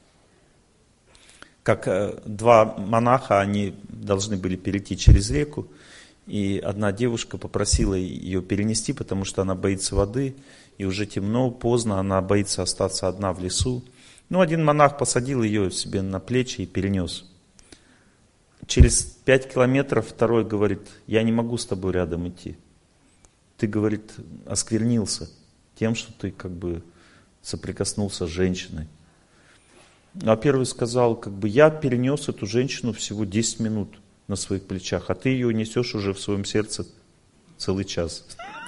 Как два монаха, они должны были перейти через реку, и одна девушка попросила ее перенести, потому что она боится воды, и уже темно, поздно, она боится остаться одна в лесу. Один монах посадил ее себе на плечи и перенес. Через 5 километров второй говорит: я не могу с тобой рядом идти. Ты, говорит, осквернился тем, что ты соприкоснулся с женщиной. А первый сказал, я перенес эту женщину всего 10 минут на своих плечах, а ты ее несешь уже в своем сердце целый час.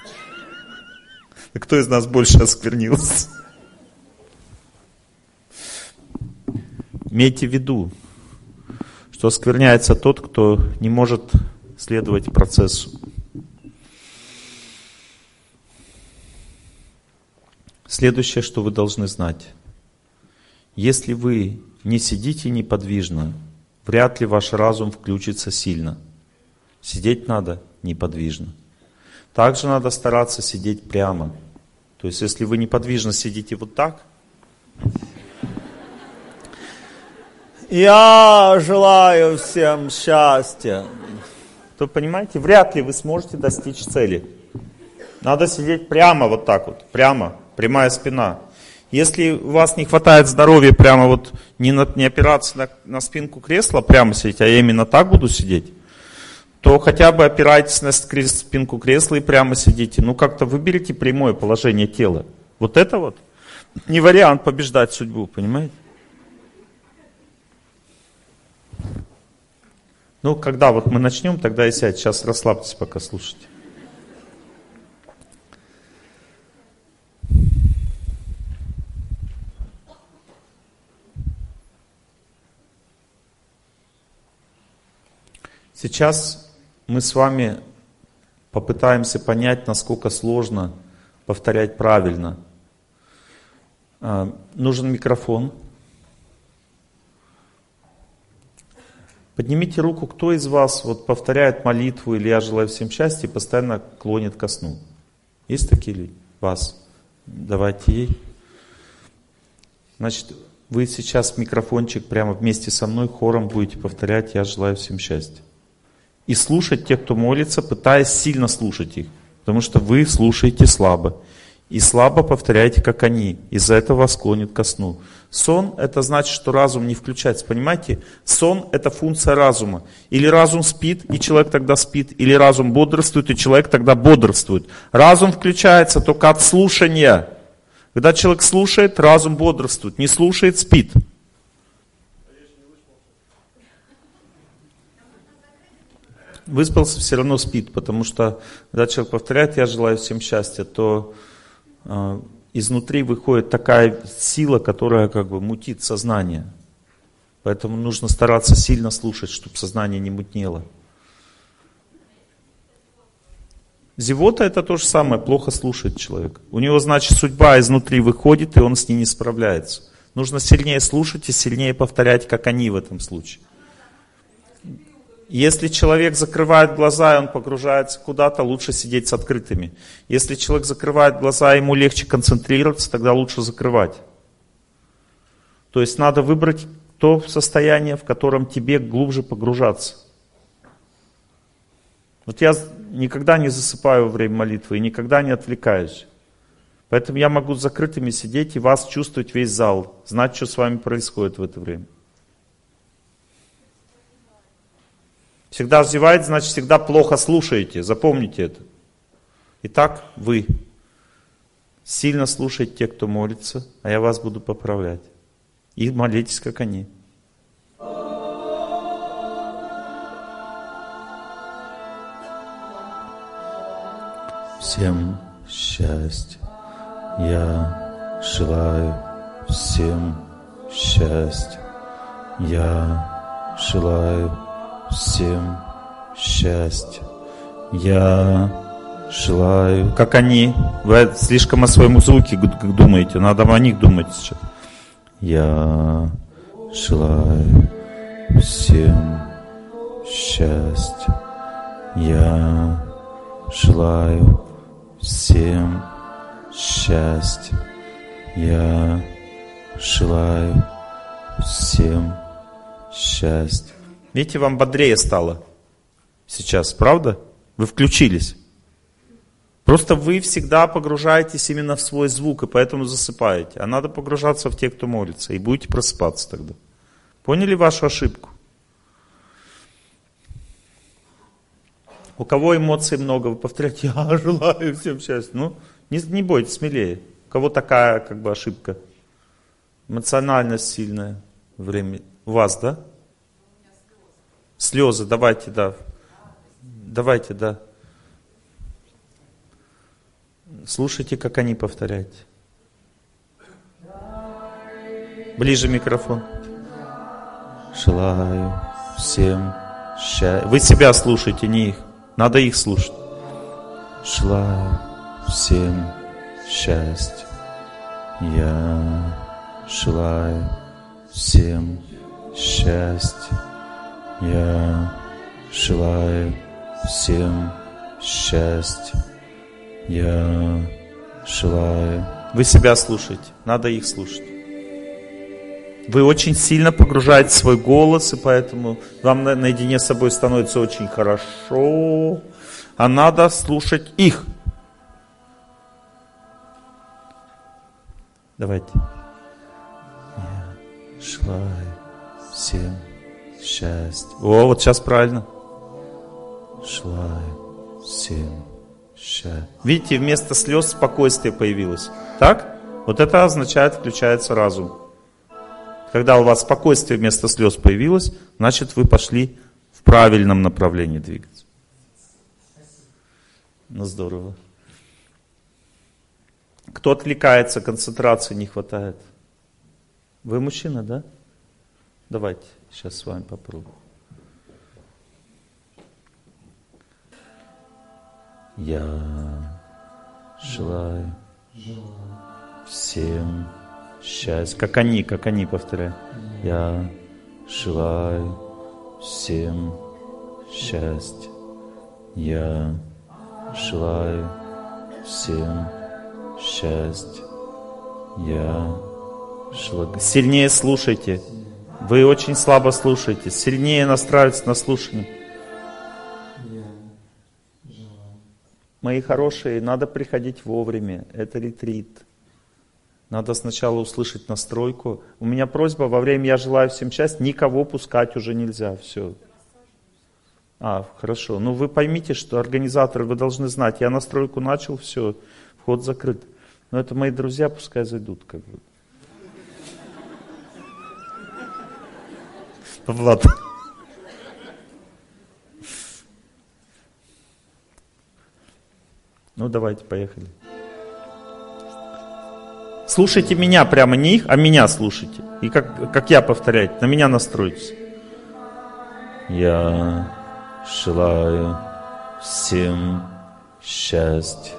Кто из нас больше осквернился? Имейте в виду, что оскверняется тот, кто не может следовать процессу. Следующее, что вы должны знать. Если вы не сидите неподвижно, вряд ли ваш разум включится сильно. Сидеть надо неподвижно. Также надо стараться сидеть прямо. То есть, если вы неподвижно сидите вот так, я желаю всем счастья, то, понимаете, вряд ли вы сможете достичь цели. Надо сидеть прямо вот так вот, прямо, прямая спина. Если у вас не хватает здоровья прямо не опираться на спинку кресла, прямо сидеть, а я именно так буду сидеть, то хотя бы опирайтесь на спинку кресла и прямо сидите. Как-то выберите прямое положение тела. Вот это не вариант побеждать судьбу, понимаете? Когда мы начнем, тогда и сядь. Сейчас расслабьтесь, пока слушайте. Сейчас мы с вами попытаемся понять, насколько сложно повторять правильно. Нужен микрофон. Поднимите руку, кто из вас повторяет молитву или «Я желаю всем счастья» и постоянно клонит ко сну. Есть такие люди? Вас. Давайте ей. Значит, вы сейчас микрофончик прямо вместе со мной хором будете повторять «Я желаю всем счастья». И слушать тех, кто молится, пытаясь сильно слушать их. Потому что вы слушаете слабо. И слабо повторяете, как они. Из-за этого вас клонит ко сну. Сон — это значит, что разум не включается. Понимаете? Сон — это функция разума. Или разум спит, и человек тогда спит. Или разум бодрствует, и человек тогда бодрствует. Разум включается только от слушания. Когда человек слушает, разум бодрствует. Не слушает — спит. Выспался, все равно спит, потому что когда человек повторяет «Я желаю всем счастья», то изнутри выходит такая сила, которая как бы мутит сознание. Поэтому нужно стараться сильно слушать, чтобы сознание не мутнело. Зевота — это то же самое, плохо слушает человек. У него, значит, судьба изнутри выходит, и он с ней не справляется. Нужно сильнее слушать и сильнее повторять, как они в этом случае. Если человек закрывает глаза, и он погружается куда-то, лучше сидеть с открытыми. Если человек закрывает глаза, ему легче концентрироваться, тогда лучше закрывать. То есть надо выбрать то состояние, в котором тебе глубже погружаться. Вот я никогда не засыпаю во время молитвы и никогда не отвлекаюсь. Поэтому я могу с закрытыми сидеть и вас чувствовать весь зал, знать, что с вами происходит в это время. Всегда зевает, значит, всегда плохо слушаете. Запомните это. Итак, вы сильно слушайте тех, кто молится, а я вас буду поправлять. И молитесь, как они. Всем счастья. Я желаю всем счастья. Я желаю всем счастья. Я желаю... Как они? Вы слишком о своем звуке думаете. Надо о них думать сейчас. Я желаю всем счастья. Я желаю всем счастья. Я желаю всем счастья. Видите, вам бодрее стало сейчас, правда? Вы включились. Просто вы всегда погружаетесь именно в свой звук, и поэтому засыпаете. А надо погружаться в тех, кто молится, и будете просыпаться тогда. Поняли вашу ошибку? У кого эмоций много, вы повторяете: я желаю всем счастья. Ну, не бойтесь, смелее. У кого такая как бы ошибка? Эмоциональность сильная. Время. У вас, да? Слезы, давайте, да. Давайте, да. Слушайте, как они повторяют. Ближе микрофон. Желаю всем счастья. Вы себя слушайте, не их. Надо их слушать. Желаю всем счастья. Я желаю всем счастья. Я желаю всем счастья. Я желаю... Вы себя слушайте, надо их слушать. Вы очень сильно погружаете свой голос, и поэтому вам наедине с собой становится очень хорошо. А надо слушать их. Давайте. Я желаю всем счастья. О, вот сейчас правильно. Желаю всем счастья. Видите, вместо слез спокойствие появилось. Так? Вот это означает, включается разум. Когда у вас спокойствие вместо слез появилось, значит, вы пошли в правильном направлении двигаться. Ну, здорово. Кто отвлекается, концентрации не хватает? Вы мужчина, да? Давайте, сейчас с вами попробуем. Я желаю всем счастья. Как они повторяют. Я желаю всем счастья. Я желаю всем счастья. Я желаю... Сильнее слушайте. Вы очень слабо слушаете. Сильнее настраивайтесь на слушание. Мои хорошие, надо приходить вовремя. Это ретрит. Надо сначала услышать настройку. У меня просьба, во время «Я желаю всем счастья» никого пускать уже нельзя. Все. Хорошо. Ну вы поймите, что организаторы, вы должны знать. Я настройку начал, все, вход закрыт. Но это мои друзья, пускай зайдут. Как бы. Влад. Ну давайте, поехали. Слушайте меня, прямо не их, а меня слушайте. И как я повторяю, на меня настройтесь. Я желаю всем счастья.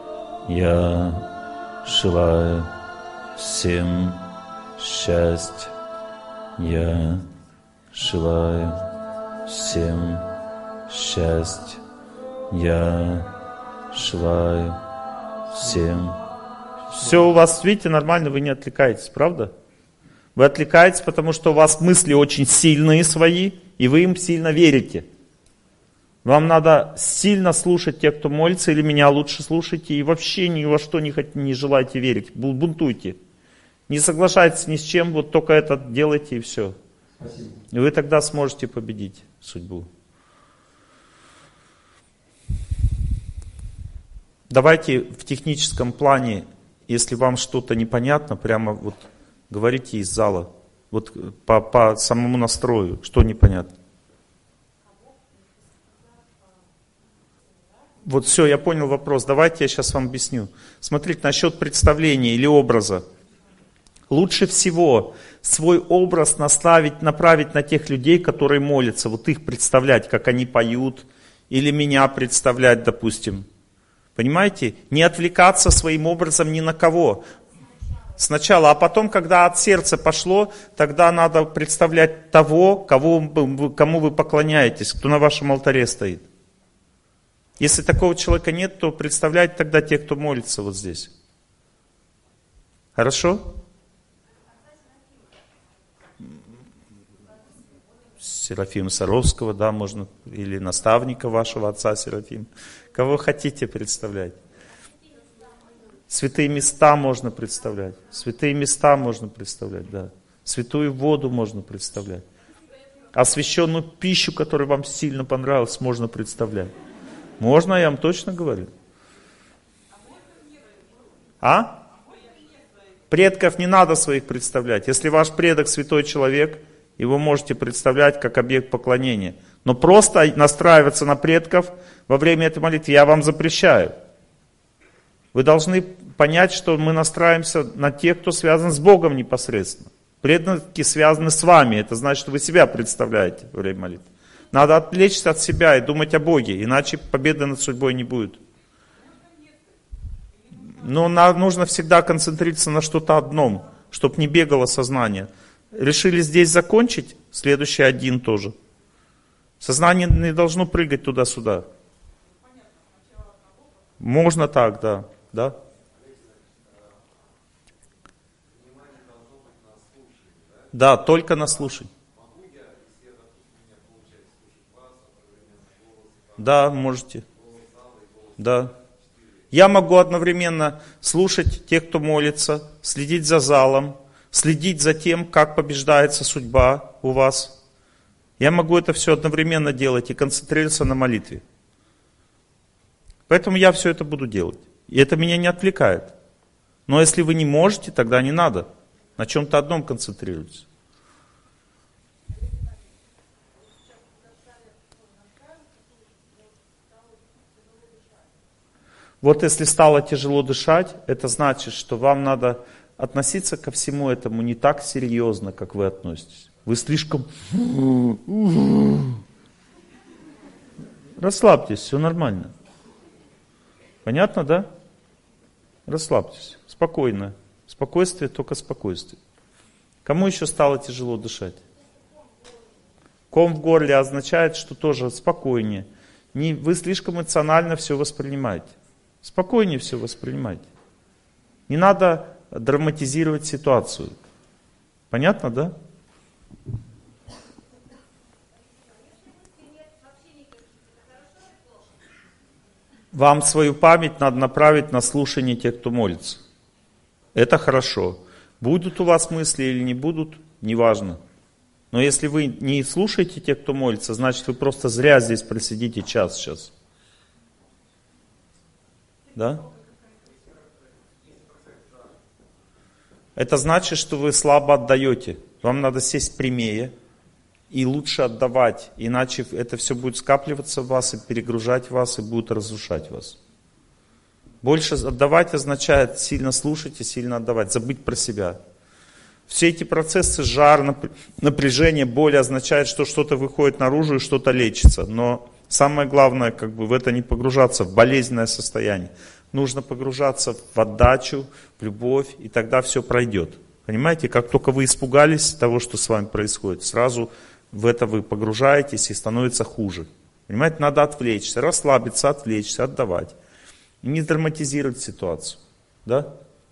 Я желаю всем счастья. Я желаю всем счастья. Я желаю всем. Все у вас, видите, нормально, вы не отвлекаетесь, правда? Вы отвлекаетесь, потому что у вас мысли очень сильные свои, и вы им сильно верите. Вам надо сильно слушать тех, кто молится, или меня лучше слушайте, и вообще ни во что не желайте верить. Бунтуйте. Не соглашайтесь ни с чем, вот только это делайте и все. Спасибо. И вы тогда сможете победить судьбу. Давайте в техническом плане, если вам что-то непонятно, прямо вот говорите из зала. Вот по самому настрою, что непонятно. Вот все, я понял вопрос. Давайте я сейчас вам объясню. Смотрите, насчет представления или образа. Лучше всего свой образ направить на тех людей, которые молятся. Вот их представлять, как они поют. Или меня представлять, допустим. Понимаете? Не отвлекаться своим образом ни на кого. Сначала, а потом, когда от сердца пошло, тогда надо представлять того, кому вы поклоняетесь, кто на вашем алтаре стоит. Если такого человека нет, то представляйте тогда тех, кто молится вот здесь. Хорошо? Серафима Саровского, да, можно, или наставника вашего отца Серафима. Кого хотите представлять. Святые места можно представлять. Святые места можно представлять, да. Святую воду можно представлять. Освященную пищу, которая вам сильно понравилась, можно представлять. Можно, я вам точно говорю. А? Предков не надо своих представлять. Если ваш предок святой человек, его можете представлять как объект поклонения. Но просто настраиваться на предков во время этой молитвы я вам запрещаю. Вы должны понять, что мы настраиваемся на тех, кто связан с Богом непосредственно. Предки связаны с вами. Это значит, что вы себя представляете во время молитвы. Надо отвлечься от себя и думать о Боге, иначе победы над судьбой не будет. Но нужно всегда концентрироваться на что-то одном, чтобы не бегало сознание. Решили здесь закончить, следующий один тоже. Сознание не должно прыгать туда-сюда. Можно так, да. Да? Да, только на слушать. Да, можете. Да. Я могу одновременно слушать тех, кто молится, следить за залом, следить за тем, как побеждается судьба у вас. Я могу это все одновременно делать и концентрироваться на молитве. Поэтому я все это буду делать. И это меня не отвлекает. Но если вы не можете, тогда не надо. На чем-то одном концентрируйтесь. Вот если стало тяжело дышать, это значит, что вам надо относиться ко всему этому не так серьезно, как вы относитесь. Вы слишком... Расслабьтесь, все нормально. Понятно, да? Расслабьтесь. Спокойно. Спокойствие, только спокойствие. Кому еще стало тяжело дышать? Ком в горле означает, что тоже спокойнее. Вы слишком эмоционально все воспринимаете. Спокойнее все воспринимайте. Не надо драматизировать ситуацию. Понятно, да? Вам свою память надо направить на слушание тех, кто молится. Это хорошо. Будут у вас мысли или не будут, неважно. Но если вы не слушаете тех, кто молится, значит вы просто зря здесь просидите час сейчас. Да? Это значит, что вы слабо отдаете. Вам надо сесть прямее и лучше отдавать, иначе это все будет скапливаться в вас и перегружать вас, и будет разрушать вас. Больше отдавать означает сильно слушать и сильно отдавать, забыть про себя. Все эти процессы, жар, напряжение, боль означает, что что-то выходит наружу и что-то лечится. Но самое главное, в это не погружаться в болезненное состояние. Нужно погружаться в отдачу, в любовь, и тогда все пройдет. Понимаете, как только вы испугались того, что с вами происходит, сразу в это вы погружаетесь и становится хуже. Понимаете, надо отвлечься, расслабиться, отвлечься, отдавать. И не драматизировать ситуацию. Да?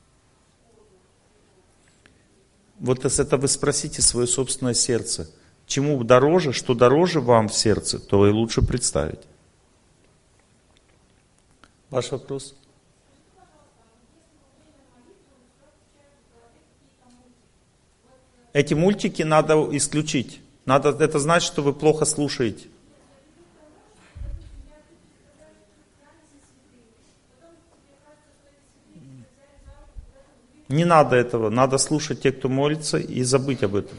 Вот это вы спросите свое собственное сердце. Чему дороже, что дороже вам в сердце, то и лучше представить. Ваш вопрос? Эти мультики надо исключить. Это значит, что вы плохо слушаете. Не надо этого. Надо слушать тех, кто молится, и забыть об этом.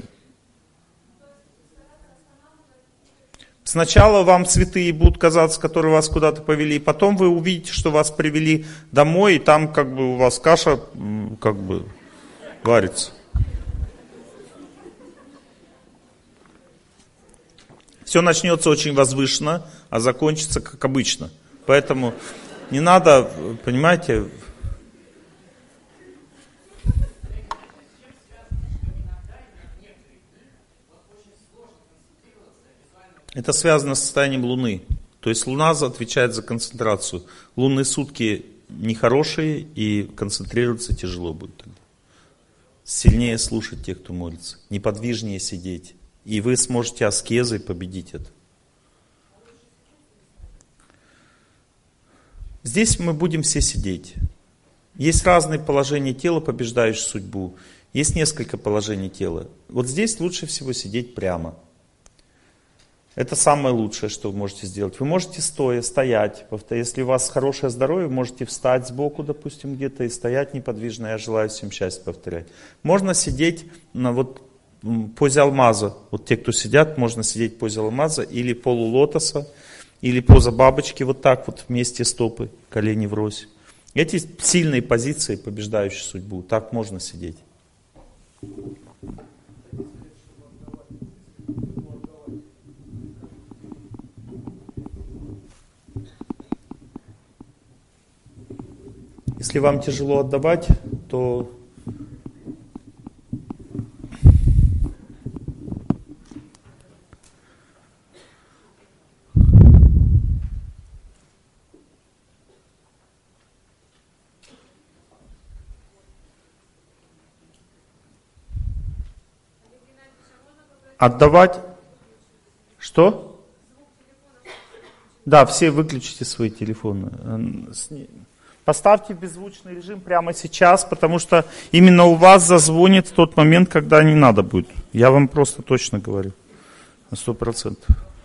Сначала вам святые будут казаться, которые вас куда-то повели, потом вы увидите, что вас привели домой, и там у вас каша варится. Все начнется очень возвышенно, а закончится как обычно. Поэтому не надо, понимаете... Это связано с состоянием Луны. То есть Луна отвечает за концентрацию. Лунные сутки нехорошие, и концентрироваться тяжело будет тогда. Сильнее слушать тех, кто молится. Неподвижнее сидеть. И вы сможете аскезой победить это. Здесь мы будем все сидеть. Есть разные положения тела, побеждающие судьбу. Есть несколько положений тела. Вот здесь лучше всего сидеть прямо. Это самое лучшее, что вы можете сделать. Вы можете стоять. Если у вас хорошее здоровье, вы можете встать сбоку, допустим, где-то и стоять неподвижно. Я желаю всем счастья, повторять. Можно сидеть на позе алмаза. Вот те, кто сидят, можно сидеть в позе алмаза или полулотоса, или поза бабочки, вот так вот вместе стопы, колени врозь. Эти сильные позиции, побеждающие судьбу. Так можно сидеть. Если вам тяжело отдавать, то отдавать. Что? Да, все выключите свои телефоны. Поставьте беззвучный режим прямо сейчас, потому что именно у вас зазвонит в тот момент, когда не надо будет. Я вам просто точно говорю. На 100%.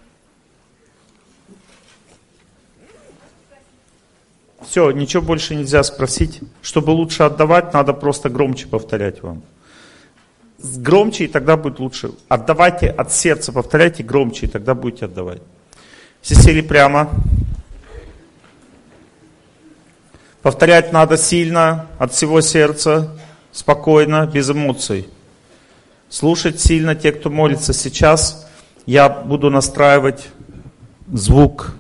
Все, ничего больше нельзя спросить. Чтобы лучше отдавать, надо просто громче повторять вам. Громче, и тогда будет лучше. Отдавайте от сердца, повторяйте громче, и тогда будете отдавать. Все сели прямо. Повторять надо сильно, от всего сердца, спокойно, без эмоций. Слушать сильно те, кто молится. Сейчас я буду настраивать звук.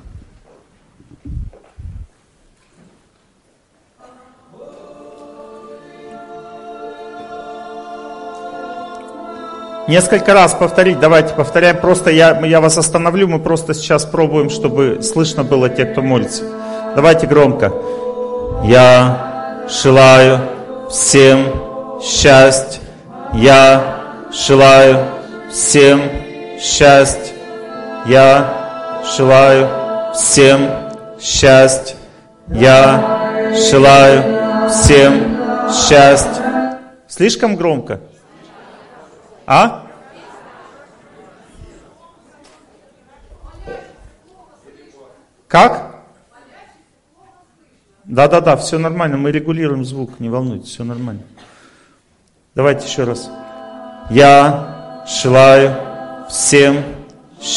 Несколько раз повторить, давайте повторяем. Просто я вас остановлю, мы просто сейчас пробуем, чтобы слышно было те, кто молится. Давайте громко. Я желаю всем счастья. Я желаю всем счастья. Я желаю всем счастья. Я желаю всем счастья. Слишком громко? А? Как? Да, все нормально, мы регулируем звук, не волнуйтесь, все нормально. Давайте еще раз. Я желаю всем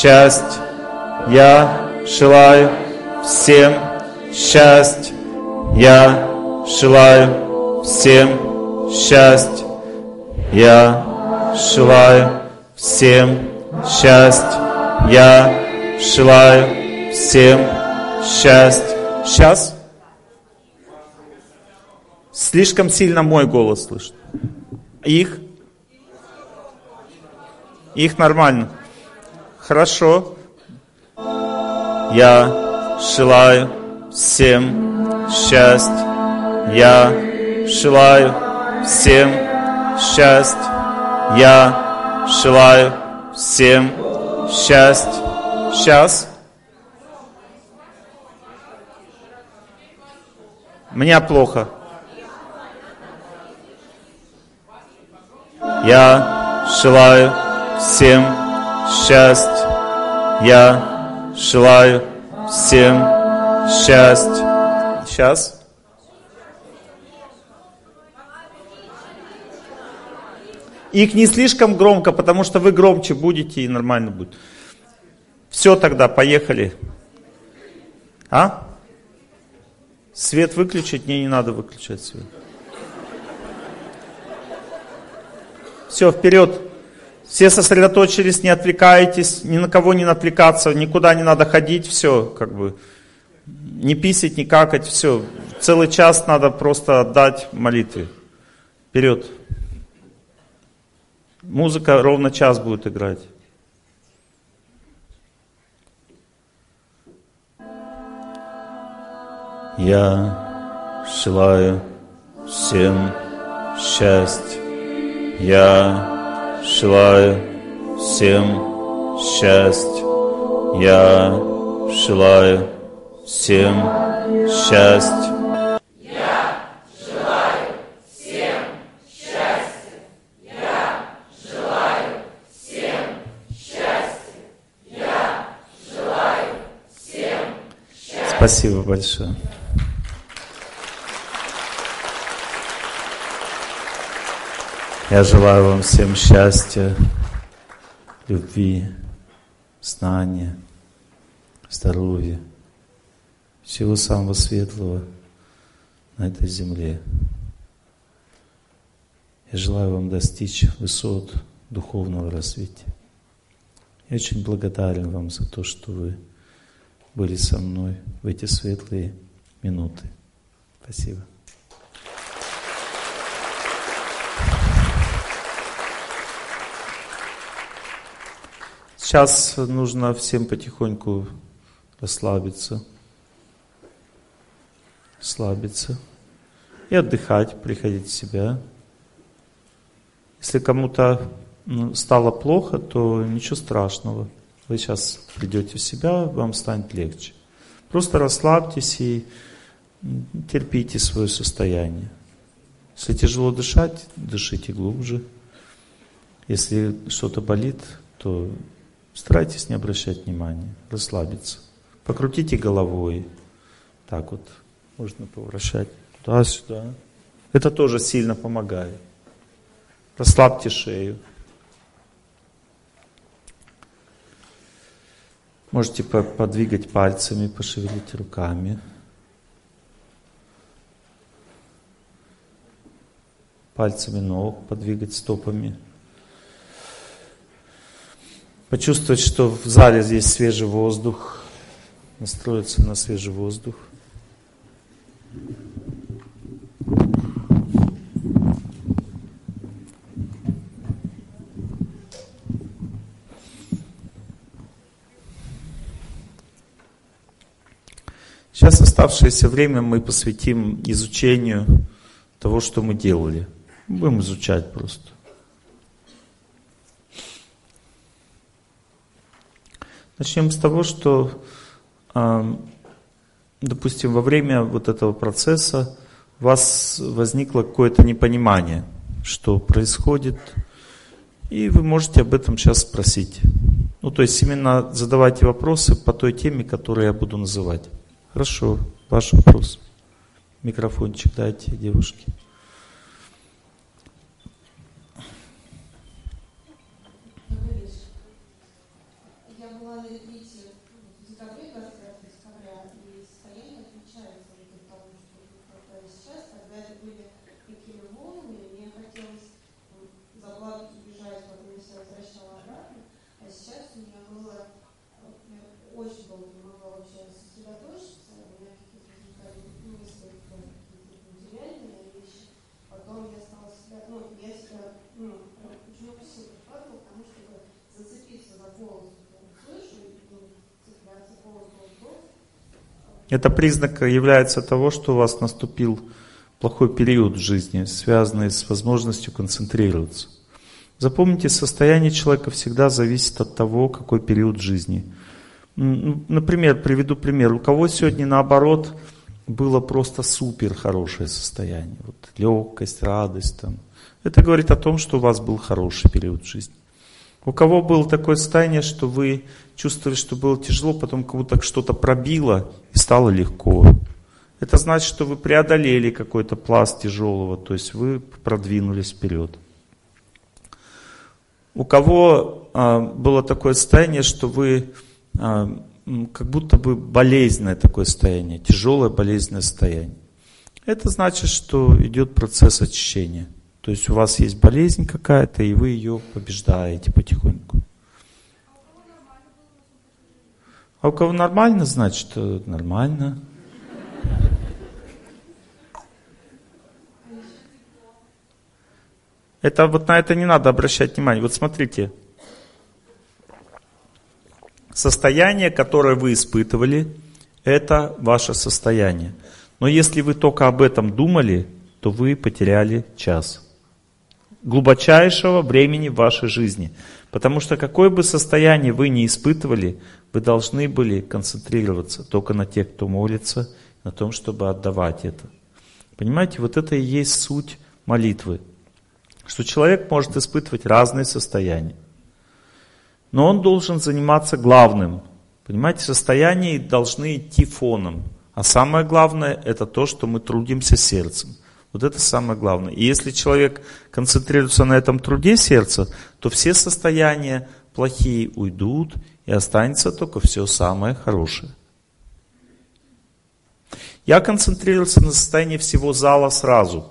счастья. Я желаю всем счастья. Я желаю всем счастья. Я желаю всем счастья. Я желаю всем счастья. Сейчас? Слишком сильно мой голос слышно. Их? Их нормально. Хорошо. Я желаю всем счастья. Я желаю всем счастья. Я желаю всем счастья. Сейчас. Мне плохо. Я желаю всем счастья. Я желаю всем счастья. Сейчас. Их не слишком громко, потому что вы громче будете и нормально будет. Все тогда, поехали. А? Свет выключить? Мне не надо выключать свет. Все, вперед. Все сосредоточились, не отвлекайтесь, ни на кого не отвлекаться, никуда не надо ходить, все, как бы, не писать, не какать, все. Целый час надо просто отдать молитве. Вперед. Музыка ровно час будет играть. Я желаю всем счастья. Я желаю всем счастья. Я желаю всем счастья. Я желаю всем счастья. Я желаю всем счастья. Я желаю всем счастья. Спасибо большое. Я желаю вам всем счастья, любви, знания, здоровья, всего самого светлого на этой земле. Я желаю вам достичь высот духовного развития. Я очень благодарен вам за то, что вы были со мной в эти светлые минуты. Спасибо. Сейчас нужно всем потихоньку расслабиться и отдыхать, приходить в себя. Если кому-то стало плохо, то ничего страшного. Вы сейчас придете в себя, вам станет легче. Просто расслабьтесь и терпите свое состояние. Если тяжело дышать, дышите глубже. Если что-то болит, то старайтесь не обращать внимания, расслабиться. Покрутите головой. Так вот, можно поворачивать туда-сюда. Это тоже сильно помогает. Расслабьте шею. Можете подвигать пальцами, пошевелить руками. Пальцами ног подвигать, стопами. Почувствовать, что в зале здесь свежий воздух, настроиться на свежий воздух. Сейчас оставшееся время мы посвятим изучению того, что мы делали. Будем изучать просто. Начнем с того, что, допустим, во время вот этого процесса у вас возникло какое-то непонимание, что происходит, и вы можете об этом сейчас спросить. Ну, то есть именно задавайте вопросы по той теме, которую я буду называть. Хорошо, ваш вопрос. Микрофончик дайте девушке. Это признак является того, что у вас наступил плохой период в жизни, связанный с возможностью концентрироваться. Запомните, состояние человека всегда зависит от того, какой период жизни. Например, приведу пример. У кого сегодня наоборот было просто супер хорошее состояние, вот, легкость, радость. Там. Это говорит о том, что у вас был хороший период жизни. У кого было такое состояние, что вы чувствовали, что было тяжело, потом как будто что-то пробило и стало легко. Это значит, что вы преодолели какой-то пласт тяжелого, то есть вы продвинулись вперед. У кого было такое состояние, что вы как будто бы болезненное такое состояние, тяжелое болезненное состояние. Это значит, что идет процесс очищения. То есть у вас есть болезнь какая-то, и вы ее побеждаете потихоньку. А у кого нормально, значит, нормально. Это вот на это не надо обращать внимание. Вот смотрите. Состояние, которое вы испытывали, это ваше состояние. Но если вы только об этом думали, то вы потеряли час глубочайшего времени в вашей жизни. Потому что какое бы состояние вы ни испытывали, вы должны были концентрироваться только на тех, кто молится, на том, чтобы отдавать это. Понимаете, вот это и есть суть молитвы. Что человек может испытывать разные состояния. Но он должен заниматься главным. Понимаете, состояния должны идти фоном. А самое главное, это то, что мы трудимся сердцем. Вот это самое главное. И если человек концентрируется на этом труде сердца, то все состояния плохие уйдут, и останется только все самое хорошее. Я концентрировался на состоянии всего зала сразу.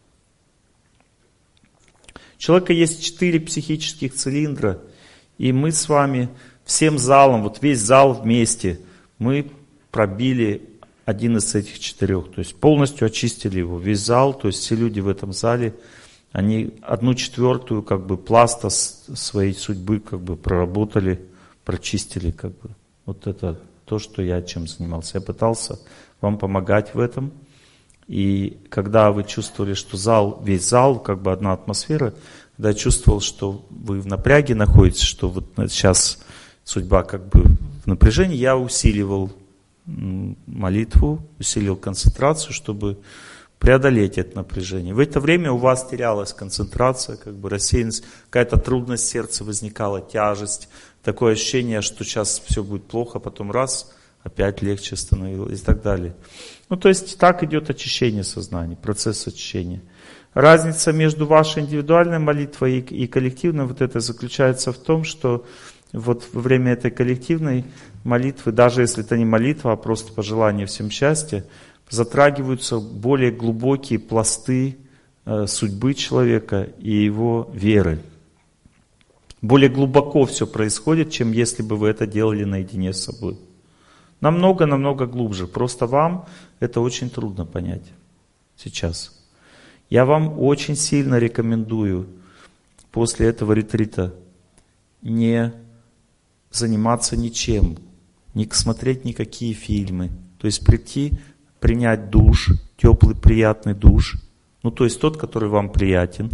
У человека есть 4 психических цилиндра, и мы с вами всем залом, вот весь зал вместе, мы пробили один из этих 4, то есть полностью очистили его, весь зал, то есть все люди в этом зале, они 1/4 как бы пласта своей судьбы как бы проработали, прочистили как бы. Вот это то, что я чем занимался. Я пытался вам помогать в этом. И когда вы чувствовали, что зал, весь зал, как бы одна атмосфера, когда я чувствовал, что вы в напряге находитесь, что вот сейчас судьба как бы в напряжении, я усиливал молитву, усилил концентрацию, чтобы преодолеть это напряжение. В это время у вас терялась концентрация, как бы рассеянность, какая-то трудность в сердце возникала, тяжесть, такое ощущение, что сейчас все будет плохо, потом раз, опять легче становилось и так далее. Ну, то есть так идет очищение сознания, процесс очищения. Разница между вашей индивидуальной молитвой и коллективной вот это заключается в том, что вот во время этой коллективной молитвы, даже если это не молитва, а просто пожелание всем счастья, затрагиваются более глубокие пласты судьбы человека и его веры. Более глубоко все происходит, чем если бы вы это делали наедине с собой. Намного глубже. Просто вам это очень трудно понять сейчас. Я вам очень сильно рекомендую после этого ретрита не заниматься ничем, не смотреть никакие фильмы. То есть прийти, принять душ, теплый, приятный душ. Ну, то есть тот, который вам приятен.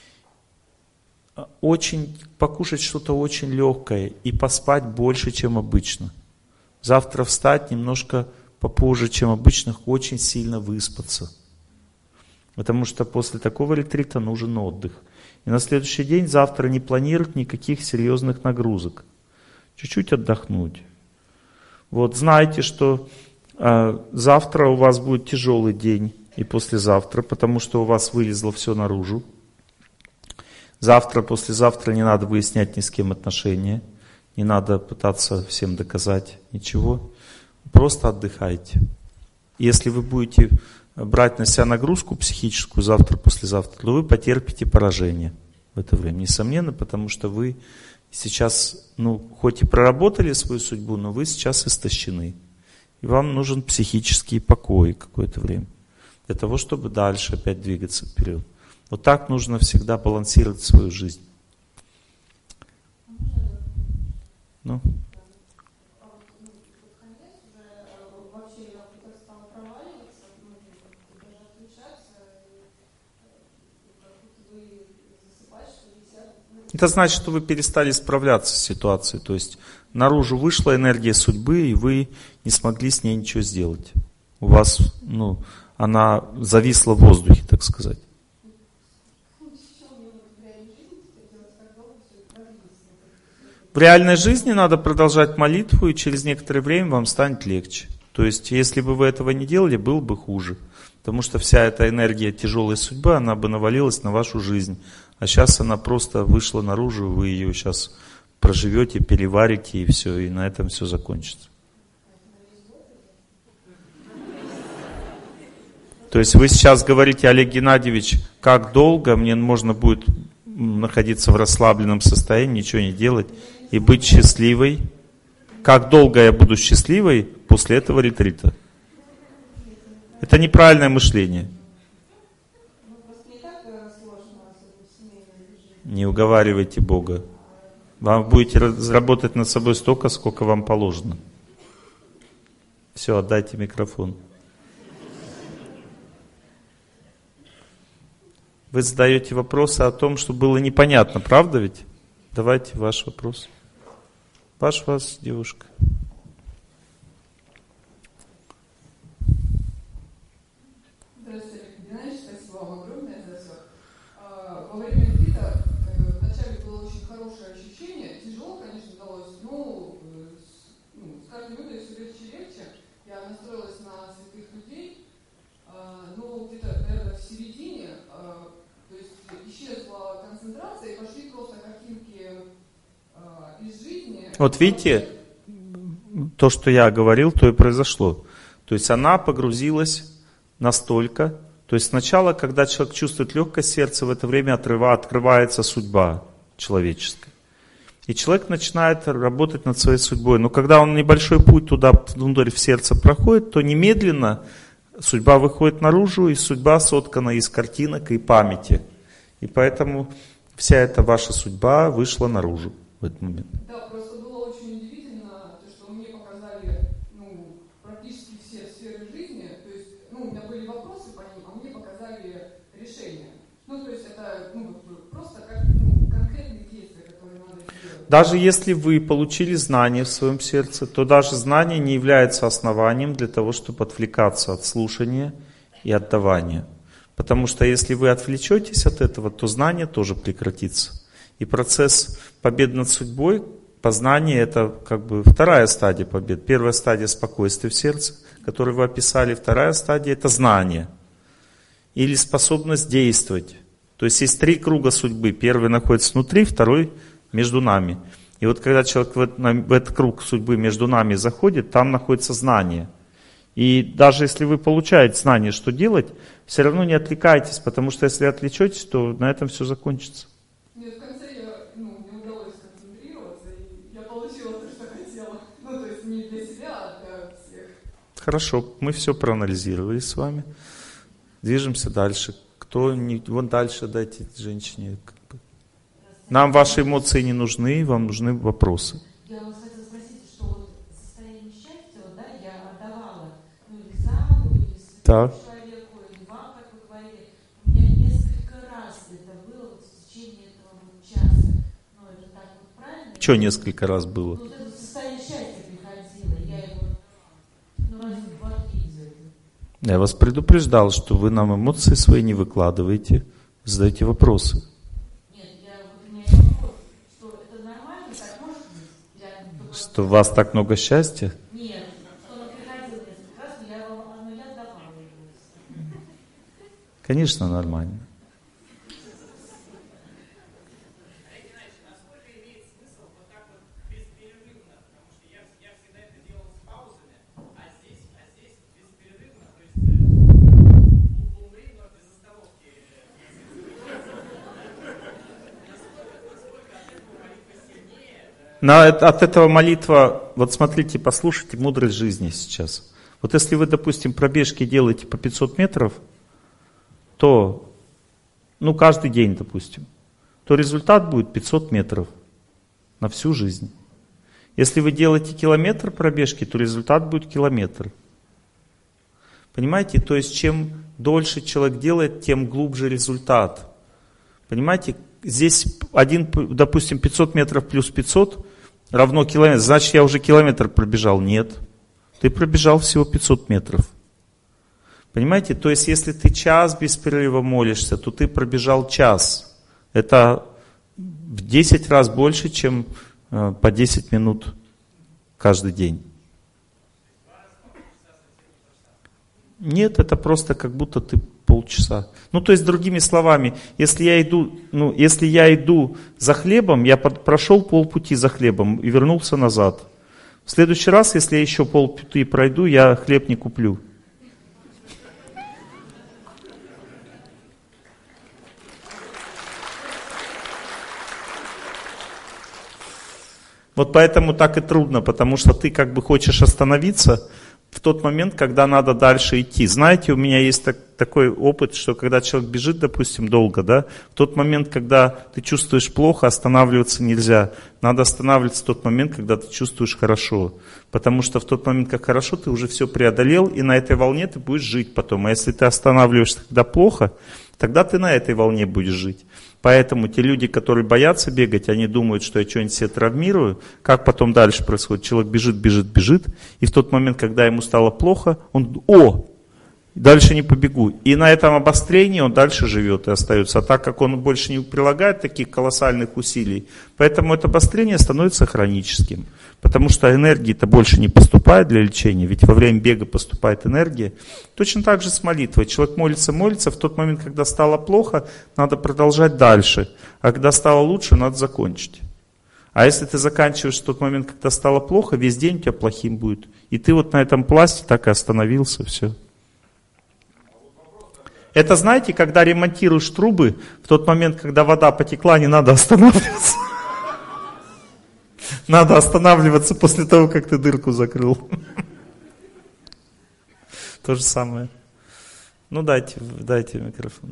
Покушать что-то очень легкое и поспать больше, чем обычно. Завтра встать немножко попозже, чем обычно, очень сильно выспаться. Потому что после такого ретрита нужен отдых. И на следующий день, завтра не планировать никаких серьезных нагрузок. Чуть-чуть отдохнуть. Вот знайте, что завтра у вас будет тяжелый день и послезавтра, потому что у вас вылезло все наружу. Завтра, послезавтра не надо выяснять ни с кем отношения. Не надо пытаться всем доказать ничего. Просто отдыхайте. Если вы будете брать на себя нагрузку психическую завтра, послезавтра, то вы потерпите поражение в это время. Несомненно, потому что вы сейчас, хоть и проработали свою судьбу, но вы сейчас истощены. И вам нужен психический покой какое-то время. Для того, чтобы дальше опять двигаться вперед. Вот так нужно всегда балансировать свою жизнь. Вообще общение как-то стало проваливаться, ну, даже отключаться, и как будто вы засыпаете, что висят. Это значит, что вы перестали справляться с ситуацией. То есть наружу вышла энергия судьбы, и вы не смогли с ней ничего сделать. У вас, она зависла в воздухе, так сказать. В реальной жизни надо продолжать молитву, и через некоторое время вам станет легче. То есть, если бы вы этого не делали, было бы хуже. Потому что вся эта энергия тяжелой судьбы, она бы навалилась на вашу жизнь. А сейчас она просто вышла наружу, вы ее сейчас проживете, переварите, и все, и на этом все закончится. То есть вы сейчас говорите, Олег Геннадьевич, как долго мне можно будет находиться в расслабленном состоянии, ничего не делать и быть счастливой? Как долго я буду счастливой после этого ретрита? Это неправильное мышление. Не уговаривайте Бога. Вы будете работать над собой столько, сколько вам положено. Все, отдайте микрофон. Вы задаете вопросы о том, что было непонятно, правда ведь? Давайте ваш вопрос. Вас, девушка. Здравствуйте, Олег Геннадьевич, спасибо вам огромное за все. Во время ретрита вначале было очень хорошее ощущение, тяжело, конечно, далось, но с каждой минутой все легче и легче. Я настроилась на святых людей, но где-то, наверное, в середине, то есть исчезла концентрация и пошли просто картинки из жизни. Вот видите, то, что я говорил, то и произошло. То есть она погрузилась настолько. То есть сначала, когда человек чувствует легкость сердца, в это время открывается судьба человеческая. И человек начинает работать над своей судьбой. Но когда он небольшой путь туда, внутрь в сердце проходит, то немедленно судьба выходит наружу, и судьба соткана из картинок и памяти. И поэтому вся эта ваша судьба вышла наружу в этот момент. Да, просто было очень удивительно, то, что мне показали практически все сферы жизни. То есть, у меня были вопросы по ним, а мне показали решения. То есть это просто как конкретные действия, которые надо сделать. Даже если вы получили знание в своем сердце, то даже знание не является основанием для того, чтобы отвлекаться от слушания и отдавания. Потому что если вы отвлечетесь от этого, то знание тоже прекратится. И процесс победы над судьбой, познание, это как бы вторая стадия побед. Первая стадия спокойствия в сердце, которую вы описали. Вторая стадия это знание. Или способность действовать. То есть есть 3 круга судьбы. Первый находится внутри, второй между нами. И вот когда человек в этот круг судьбы между нами заходит, там находится знание. И даже если вы получаете знание, что делать, все равно не отвлекайтесь, потому что если отвлечетесь, то на этом все закончится. Нет, в конце мне удалось сконцентрироваться, и я получила то, что хотела. То есть не для себя, а для всех. Хорошо, мы все проанализировали с вами. Движемся дальше. Вон дальше дайте женщине. Нам ваши эмоции не нужны, вам нужны вопросы. Я вас хотела спросить, что вот состояние счастья, я отдавала, или заму, или человеку, или вам, как вы говорили. У меня несколько раз это было в течение этого часа. Это так правильно? Что несколько раз было? Это состояние счастья приходило, я его, раз в 2-3 из этого. Я вас предупреждал, что вы нам эмоции свои не выкладываете, задаете вопросы. Что у вас так много счастья? Нет, что оно приходило несколько раз, но я отдавала его. Конечно, нормально. Насколько имеет смысл вот так вот бесперерывно? Потому что я всегда это делал с паузами, а здесь бесперерывно, то есть умри, но без остановки. Насколько от этого молитва сильнее? От этого молитва, вот смотрите, послушайте мудрость жизни сейчас. Вот если вы, допустим, пробежки делаете по 500 метров, то, каждый день, допустим, то результат будет 500 метров на всю жизнь. Если вы делаете километр пробежки, то результат будет километр. Понимаете? То есть чем дольше человек делает, тем глубже результат. Понимаете? Здесь допустим, 500 метров плюс 500 равно километр. Значит, я уже километр пробежал. Нет. Ты пробежал всего 500 метров. Понимаете? То есть, если ты час без перерыва молишься, то ты пробежал час. Это в 10 раз больше, чем по 10 минут каждый день. Нет, это просто как будто ты полчаса. Ну, то есть, другими словами, если я иду за хлебом, я прошел полпути за хлебом и вернулся назад. В следующий раз, если я еще полпути пройду, я хлеб не куплю. Вот поэтому так и трудно, потому что ты как бы хочешь остановиться в тот момент, когда надо дальше идти. Знаете, у меня есть такой опыт, что когда человек бежит, допустим, долго, да, в тот момент, когда ты чувствуешь плохо, останавливаться нельзя. Надо останавливаться в тот момент, когда ты чувствуешь хорошо. Потому что в тот момент, как хорошо, ты уже все преодолел, и на этой волне ты будешь жить потом. А если ты останавливаешься, когда плохо, тогда ты на этой волне будешь жить. Поэтому те люди, которые боятся бегать, они думают, что я что-нибудь себе травмирую. Как потом дальше происходит? Человек бежит, и в тот момент, когда ему стало плохо, он дальше не побегу. И на этом обострении он дальше живет и остается. А так как он больше не прилагает таких колоссальных усилий, поэтому это обострение становится хроническим. Потому что энергии-то больше не поступает для лечения, ведь во время бега поступает энергия. Точно так же с молитвой. Человек молится, в тот момент, когда стало плохо, надо продолжать дальше. А когда стало лучше, надо закончить. А если ты заканчиваешь в тот момент, когда стало плохо, весь день у тебя плохим будет. И ты вот на этом пласте так и остановился, все. Это, знаете, когда ремонтируешь трубы, в тот момент, когда вода потекла, не надо останавливаться. Надо останавливаться после того, как ты дырку закрыл. То же самое. Ну, дайте микрофон.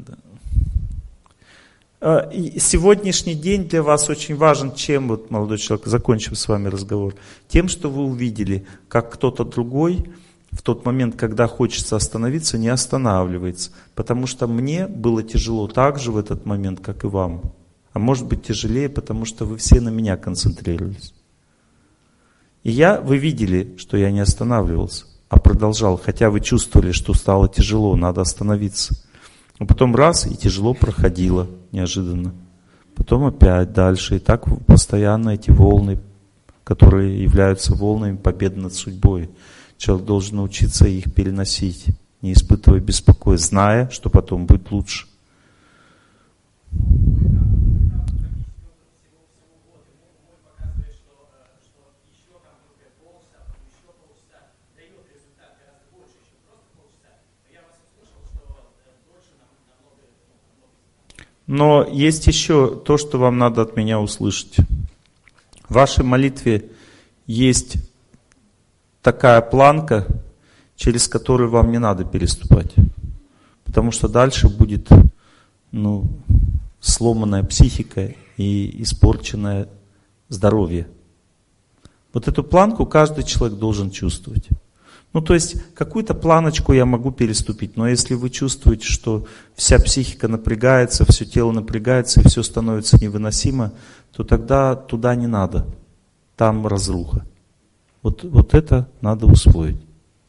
Да. Сегодняшний день для вас очень важен. Чем, вот, молодой человек, закончим с вами разговор? Тем, что вы увидели, как кто-то другой в тот момент, когда хочется остановиться, не останавливается. Потому что мне было тяжело так же в этот момент, как и вам. А может быть тяжелее, потому что вы все на меня концентрировались. И вы видели, что я не останавливался, а продолжал. Хотя вы чувствовали, что стало тяжело, надо остановиться. Но потом раз, и тяжело проходило неожиданно. Потом опять дальше. И так постоянно эти волны, которые являются волнами победы над судьбой. Человек должен научиться их переносить, не испытывая беспокойства, зная, что потом будет лучше. Но есть еще то, что вам надо от меня услышать. В вашей молитве есть такая планка, через которую вам не надо переступать. Потому что дальше будет сломанная психика и испорченное здоровье. Вот эту планку каждый человек должен чувствовать. То есть какую-то планочку я могу переступить, но если вы чувствуете, что вся психика напрягается, все тело напрягается и все становится невыносимо, то тогда туда не надо. Там разруха. Вот это надо усвоить.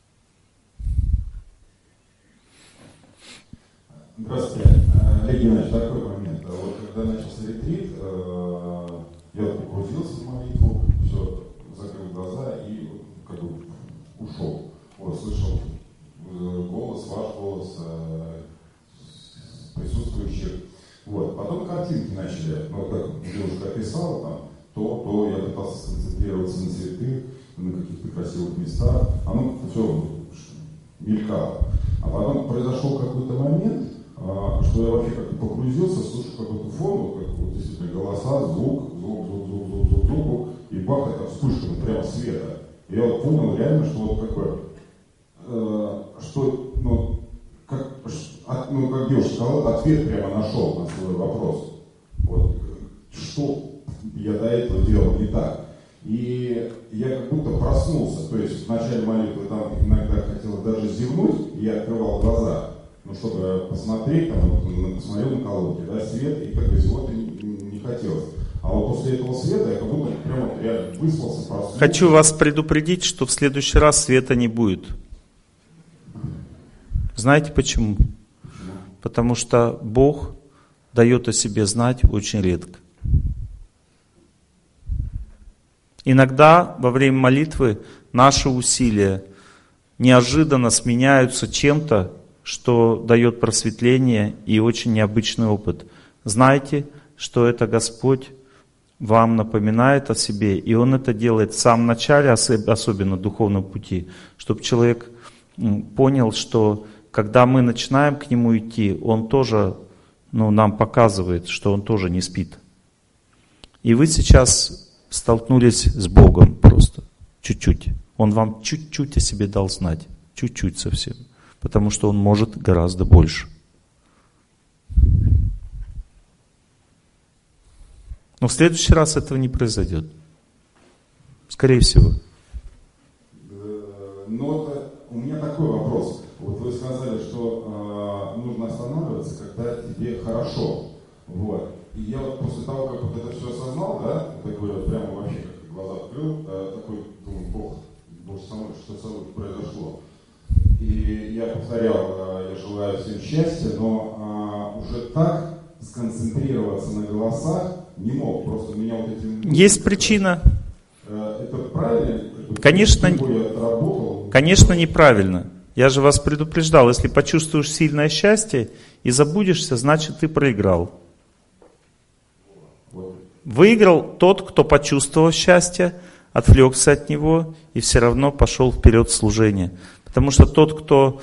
Здравствуйте. Олег Геннадьевич, такой момент. Вот когда начался ретрит, я погрузился в молитву, все, закрыл глаза и как бы ушел. Слышал голос, ваш голос, присутствующих. Потом картинки начали, как девушка описала, то я пытался сконцентрироваться на цветах, на каких-то красивых местах, все мелькало. А потом произошел какой-то момент, что я вообще как-то погрузился, слушаю какой-то фон, как действительно голоса, звук, и бах, это вспышка прямо света. И я понял реально, что как девушка сказала, ответ прямо нашел на свой вопрос. Что я до этого делал не так. И я как будто проснулся. То есть в начале молитвы там иногда хотелось даже зевнуть, и я открывал глаза, ну, чтобы посмотреть, там, посмотрел на колонки, да, свет, и как бы зевоты не хотелось. А вот после этого света я как будто прямо реально выспался, проснулся. Хочу вас предупредить, что в следующий раз света не будет. Знаете почему? Потому что Бог дает о себе знать очень редко. Иногда во время молитвы наши усилия неожиданно сменяются чем-то, что дает просветление и очень необычный опыт. Знайте, что это Господь вам напоминает о себе, и Он это делает в самом начале, особенно в духовном пути, чтобы человек понял, что когда мы начинаем к Нему идти, Он тоже нам показывает, что Он тоже не спит. И вы сейчас столкнулись с Богом просто, чуть-чуть. Он вам чуть-чуть о себе дал знать, чуть-чуть совсем, потому что Он может гораздо больше. Но в следующий раз этого не произойдет. Скорее всего. Но у меня такой вопрос. Вот вы сказали, что нужно останавливаться, когда тебе хорошо. Вот. И я вот после того, как вот это все осознал, да, так говорю, прямо вообще как глаза открыл, такой, думаю, Бог со мной, что со мной произошло. И я повторял, я желаю всем счастья, но уже так сконцентрироваться на голосах не мог. Просто у меня вот эти... Есть причина. Это правильно? Конечно, неправильно. Я же вас предупреждал, если почувствуешь сильное счастье и забудешься, значит ты проиграл. Выиграл тот, кто почувствовал счастье, отвлекся от него и все равно пошел вперед в служение. Потому что тот, кто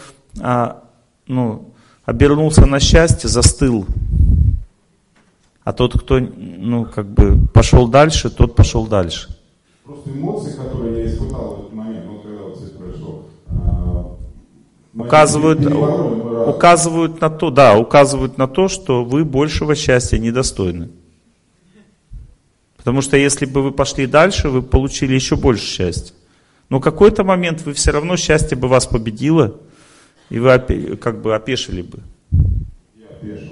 обернулся на счастье, застыл. А тот, кто пошел дальше, тот пошел дальше. Просто эмоции, которые я испытал в этот момент, когда вот все произошло, указывают на то, что вы большего счастья недостойны. Потому что если бы вы пошли дальше, вы получили еще больше счастья. Но в какой-то момент вы все равно, счастье бы вас победило, и вы опешили бы. Я опешил.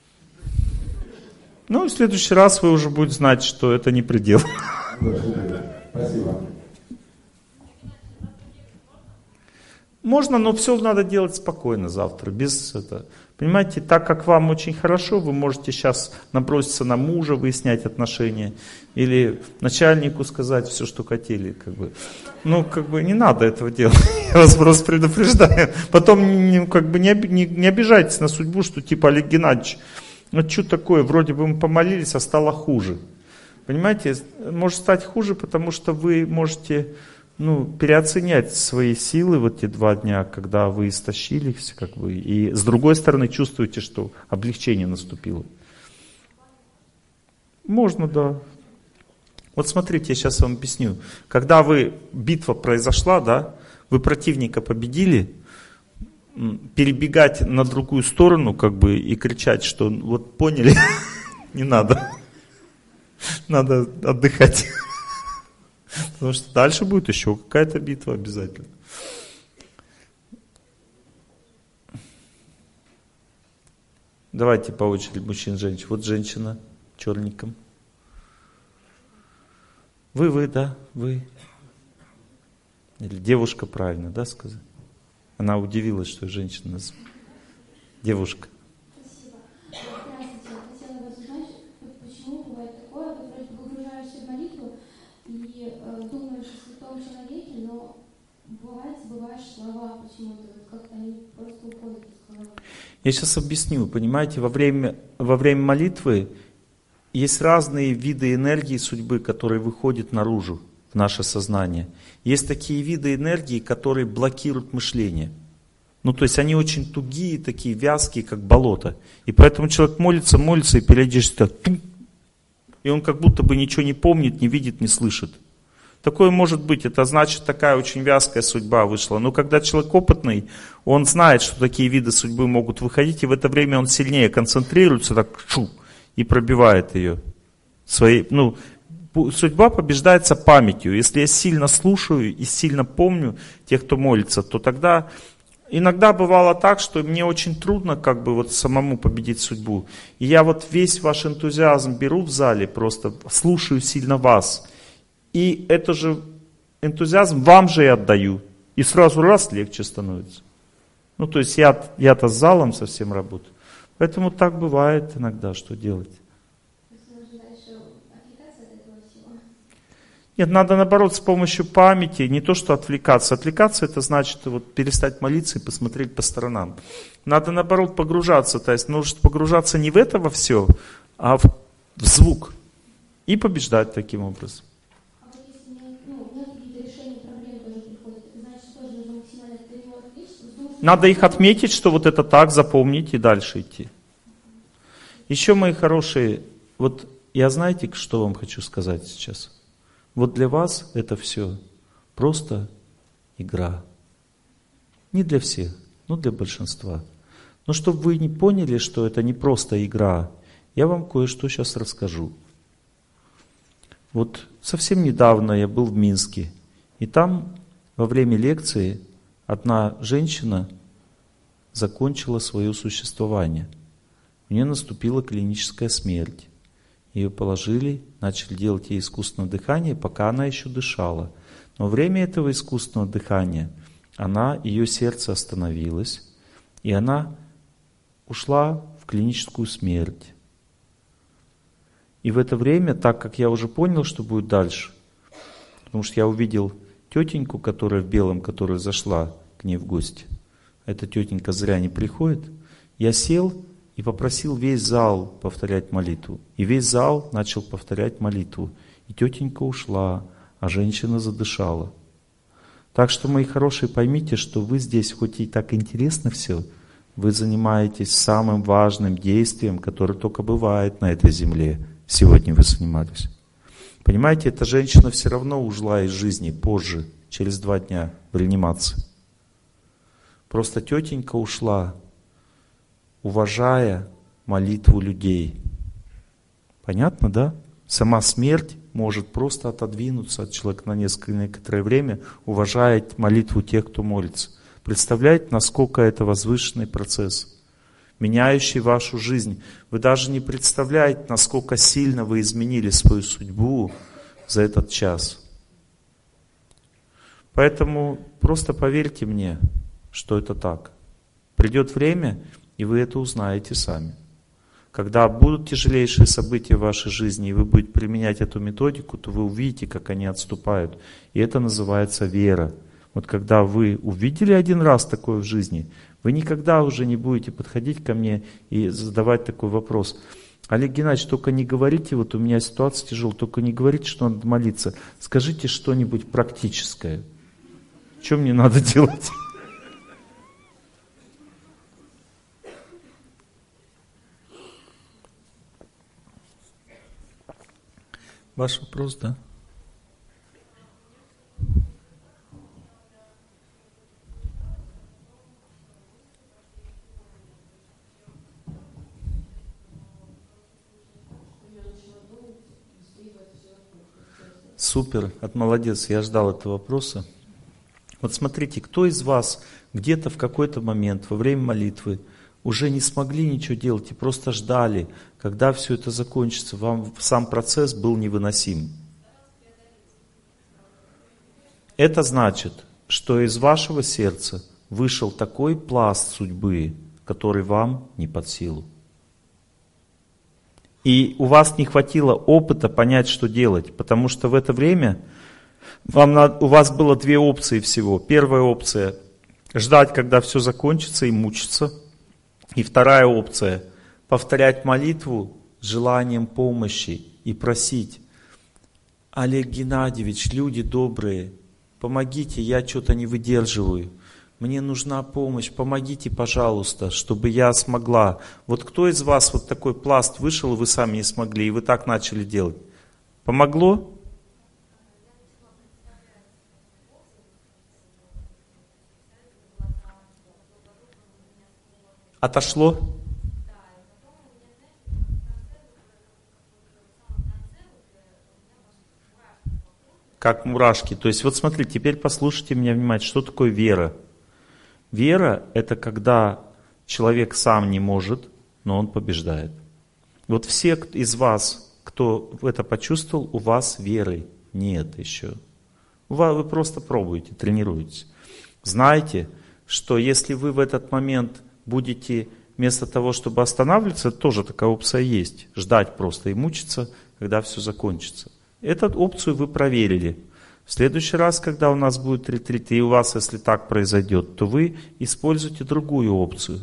В следующий раз вы уже будете знать, что это не предел. Спасибо. Можно, но все надо делать спокойно завтра, без этого. Понимаете, так как вам очень хорошо, вы можете сейчас наброситься на мужа, выяснять отношения, или начальнику сказать все, что хотели. Не надо этого делать, я вас просто предупреждаю. Потом не обижайтесь на судьбу, что типа Олег Геннадьевич, что такое, вроде бы мы помолились, а стало хуже. Понимаете, может стать хуже, потому что вы можете переоценять свои силы в эти 2 дня, когда вы истощились, и с другой стороны чувствуете, что облегчение наступило. Можно, да. Вот смотрите, я сейчас вам объясню. Когда битва произошла, да, вы противника победили, перебегать на другую сторону, и кричать, что вот поняли, не надо. Надо отдыхать. Потому что дальше будет еще какая-то битва обязательно. Давайте по очереди мужчин, женщин. Вот женщина черненьком. Вы, да, вы. Или девушка, правильно, да, сказать? Она удивилась, что женщина. Девушка. Спасибо. Здравствуйте. Хотела бы узнать, почему бывает такое, ты вроде погружаешься в молитву и думаешь о святом человеке, но забываешь слова почему-то, как-то они просто уходят из головы. Я сейчас объясню, понимаете, во время молитвы есть разные виды энергии судьбы, которые выходят наружу в наше сознание. Есть такие виды энергии, которые блокируют мышление. То есть они очень тугие, такие вязкие, как болото. И поэтому человек молится и периодически так, и он как будто бы ничего не помнит, не видит, не слышит. Такое может быть, это значит, такая очень вязкая судьба вышла. Но когда человек опытный, он знает, что такие виды судьбы могут выходить, и в это время он сильнее концентрируется, так, и пробивает ее. Судьба побеждается памятью. Если я сильно слушаю и сильно помню тех, кто молится, то тогда иногда бывало так, что мне очень трудно как бы вот самому победить судьбу. И я вот весь ваш энтузиазм беру в зале, просто слушаю сильно вас. И это же энтузиазм вам же и отдаю. И сразу раз легче становится. Ну, то есть я-то с залом совсем работаю. Поэтому так бывает иногда, что делать. Нет, надо наоборот с помощью памяти, не то что отвлекаться. Отвлекаться это значит вот перестать молиться и посмотреть по сторонам. Надо наоборот погружаться, то есть нужно погружаться не в это во все, а в звук. И побеждать таким образом. А вот если у меня какие-то решения проблем тоже приходят, это значит, что тоже нужно максимально от него отвлечься? Надо их отметить, что вот это так, запомнить и дальше идти. Еще, мои хорошие, вот я знаете, что вам хочу сказать сейчас? Вот для вас это все просто игра. Не для всех, но для большинства. Но чтобы вы не поняли, что это не просто игра, я вам кое-что сейчас расскажу. Вот совсем недавно я был в Минске, и там во время лекции одна женщина закончила свое существование. У нее наступила клиническая смерть. Ее положили, начали делать ей искусственное дыхание, пока она еще дышала. Но во время этого искусственного дыхания ее сердце остановилось, и она ушла в клиническую смерть. И в это время, так как я уже понял, что будет дальше, потому что я увидел тетеньку, которая в белом, которая зашла к ней в гости. Эта тетенька зря не приходит. Я сел и попросил весь зал повторять молитву. И весь зал начал повторять молитву. И тетенька ушла, а женщина задышала. Так что, мои хорошие, поймите, что вы здесь, хоть и так интересно все, вы занимаетесь самым важным действием, которое только бывает на этой земле. Сегодня вы занимались. Понимаете, эта женщина все равно ушла из жизни позже, через 2 дня в реанимации. Просто тетенька ушла, уважая молитву людей. Понятно, да? Сама смерть может просто отодвинуться от человека на некоторое время, уважая молитву тех, кто молится. Представляете, насколько это возвышенный процесс, меняющий вашу жизнь. Вы даже не представляете, насколько сильно вы изменили свою судьбу за этот час. Поэтому просто поверьте мне, что это так. Придет время, и вы это узнаете сами. Когда будут тяжелейшие события в вашей жизни, и вы будете применять эту методику, то вы увидите, как они отступают. И это называется вера. Вот когда вы увидели один раз такое в жизни, вы никогда уже не будете подходить ко мне и задавать такой вопрос. Олег Геннадьевич, только не говорите, вот у меня ситуация тяжелая, только не говорите, что надо молиться. Скажите что-нибудь практическое. Что мне надо делать? Ваш вопрос, да? Супер, молодец, я ждал этого вопроса. Вот смотрите, кто из вас где-то в какой-то момент во время молитвы уже не смогли ничего делать и просто ждали, когда все это закончится, вам сам процесс был невыносим. Это значит, что из вашего сердца вышел такой пласт судьбы, который вам не под силу. И у вас не хватило опыта понять, что делать, потому что в это время у вас было 2 опции всего. Первая опция – ждать, когда все закончится и мучиться. И вторая опция – повторять молитву с желанием помощи и просить: Олег Геннадьевич, люди добрые, помогите, я что-то не выдерживаю. Мне нужна помощь, помогите, пожалуйста, чтобы я смогла. Вот кто из вас вот такой пласт вышел, вы сами не смогли, и вы так начали делать? Помогло? Отошло? как мурашки. То есть вот смотрите, теперь послушайте меня внимательно, что такое вера. Вера – это когда человек сам не может, но он побеждает. Вот все из вас, кто это почувствовал, у вас веры нет еще. Вы просто пробуете, тренируетесь. Знаете, что если вы в этот момент будете вместо того, чтобы останавливаться, тоже такая опция есть. Ждать просто и мучиться, когда все закончится. Эту опцию вы проверили. В следующий раз, когда у нас будет ретрит, и у вас, если так произойдет, то вы используете другую опцию.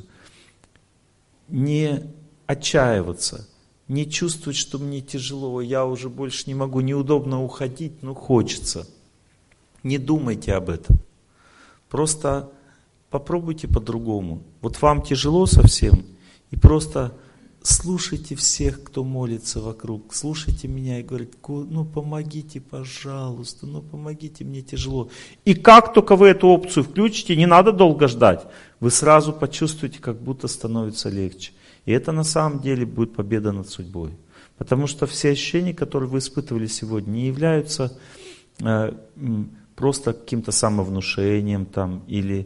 Не отчаиваться, не чувствовать, что мне тяжело, я уже больше не могу, неудобно уходить, но хочется. Не думайте об этом. Просто попробуйте по-другому. Вот вам тяжело совсем, и просто слушайте всех, кто молится вокруг. Слушайте меня и говорите: ну помогите, пожалуйста, ну помогите, мне тяжело. И как только вы эту опцию включите, не надо долго ждать, вы сразу почувствуете, как будто становится легче. И это на самом деле будет победа над судьбой. Потому что все ощущения, которые вы испытывали сегодня, не являются просто каким-то самовнушением там, или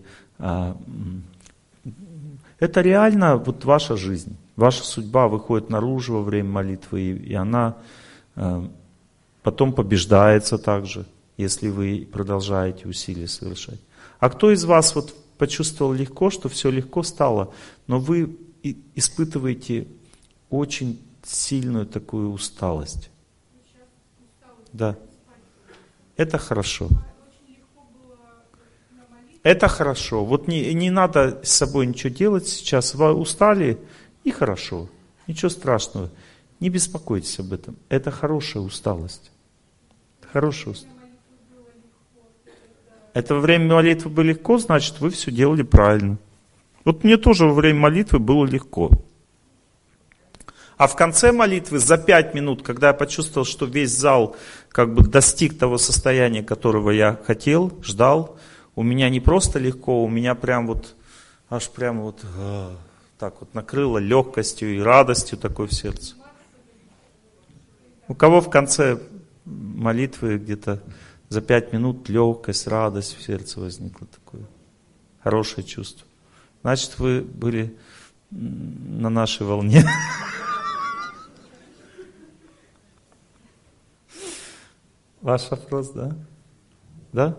это реально вот ваша жизнь. Ваша судьба выходит наружу во время молитвы, и она потом побеждается также, если вы продолжаете усилия совершать. А кто из вас вот почувствовал легко, что все легко стало, но вы испытываете очень сильную такую усталость? Да. Это хорошо. Это хорошо. Вот не надо с собой ничего делать сейчас. Вы устали, и хорошо. Ничего страшного. Не беспокойтесь об этом. Это хорошая усталость. Хорошая усталость. Это во время молитвы было легко, значит, вы все делали правильно. Вот мне тоже во время молитвы было легко. А в конце молитвы, за 5 минут, когда я почувствовал, что весь зал как бы достиг того состояния, которого я хотел, ждал, у меня не просто легко, у меня прям вот, аж прям вот так вот накрыло легкостью и радостью такой в сердце. У кого в конце молитвы где-то за 5 минут легкость, радость в сердце возникла, такое хорошее чувство. Значит, вы были на нашей волне. Ваш вопрос, да? Да?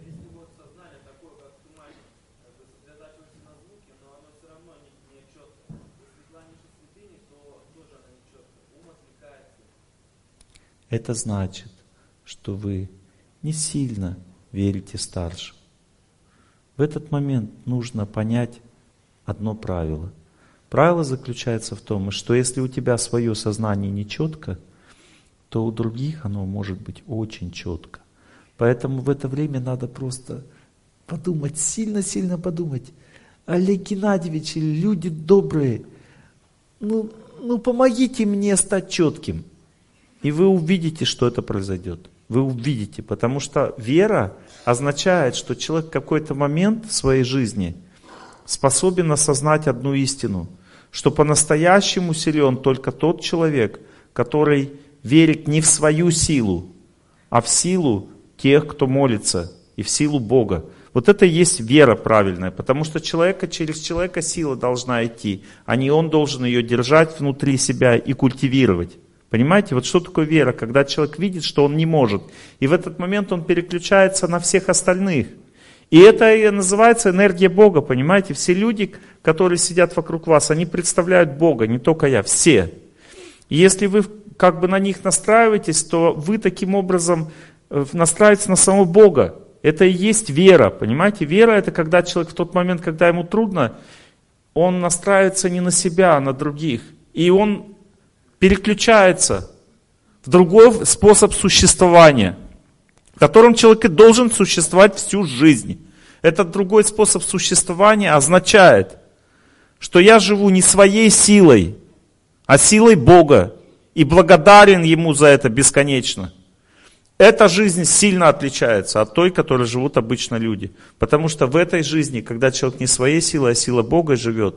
Это значит, что вы не сильно верите старшим. В этот момент нужно понять одно правило. Правило заключается в том, что если у тебя свое сознание не четко, то у других оно может быть очень четко. Поэтому в это время надо просто подумать, сильно-сильно подумать. Олег Геннадьевич, люди добрые, ну помогите мне стать четким. И вы увидите, что это произойдет. Вы увидите, потому что вера означает, что человек в какой-то момент в своей жизни способен осознать одну истину, что по-настоящему силен только тот человек, который верит не в свою силу, а в силу тех, кто молится, и в силу Бога. Вот это и есть вера правильная, потому что через человека сила должна идти, а не он должен ее держать внутри себя и культивировать. Понимаете, вот что такое вера? Когда человек видит, что он не может, и в этот момент он переключается на всех остальных. И это и называется энергия Бога, понимаете? Все люди, которые сидят вокруг вас, они представляют Бога, не только я, все. И если вы как бы на них настраиваетесь, то вы таким образом настраиваетесь на самого Бога. Это и есть вера, понимаете? Вера — это когда человек в тот момент, когда ему трудно, он настраивается не на себя, а на других. И он переключается в другой способ существования, в котором человек и должен существовать всю жизнь. Этот другой способ существования означает, что я живу не своей силой, а силой Бога, и благодарен Ему за это бесконечно. Эта жизнь сильно отличается от той, которой живут обычно люди. Потому что в этой жизни, когда человек не своей силой, а силой Бога живет,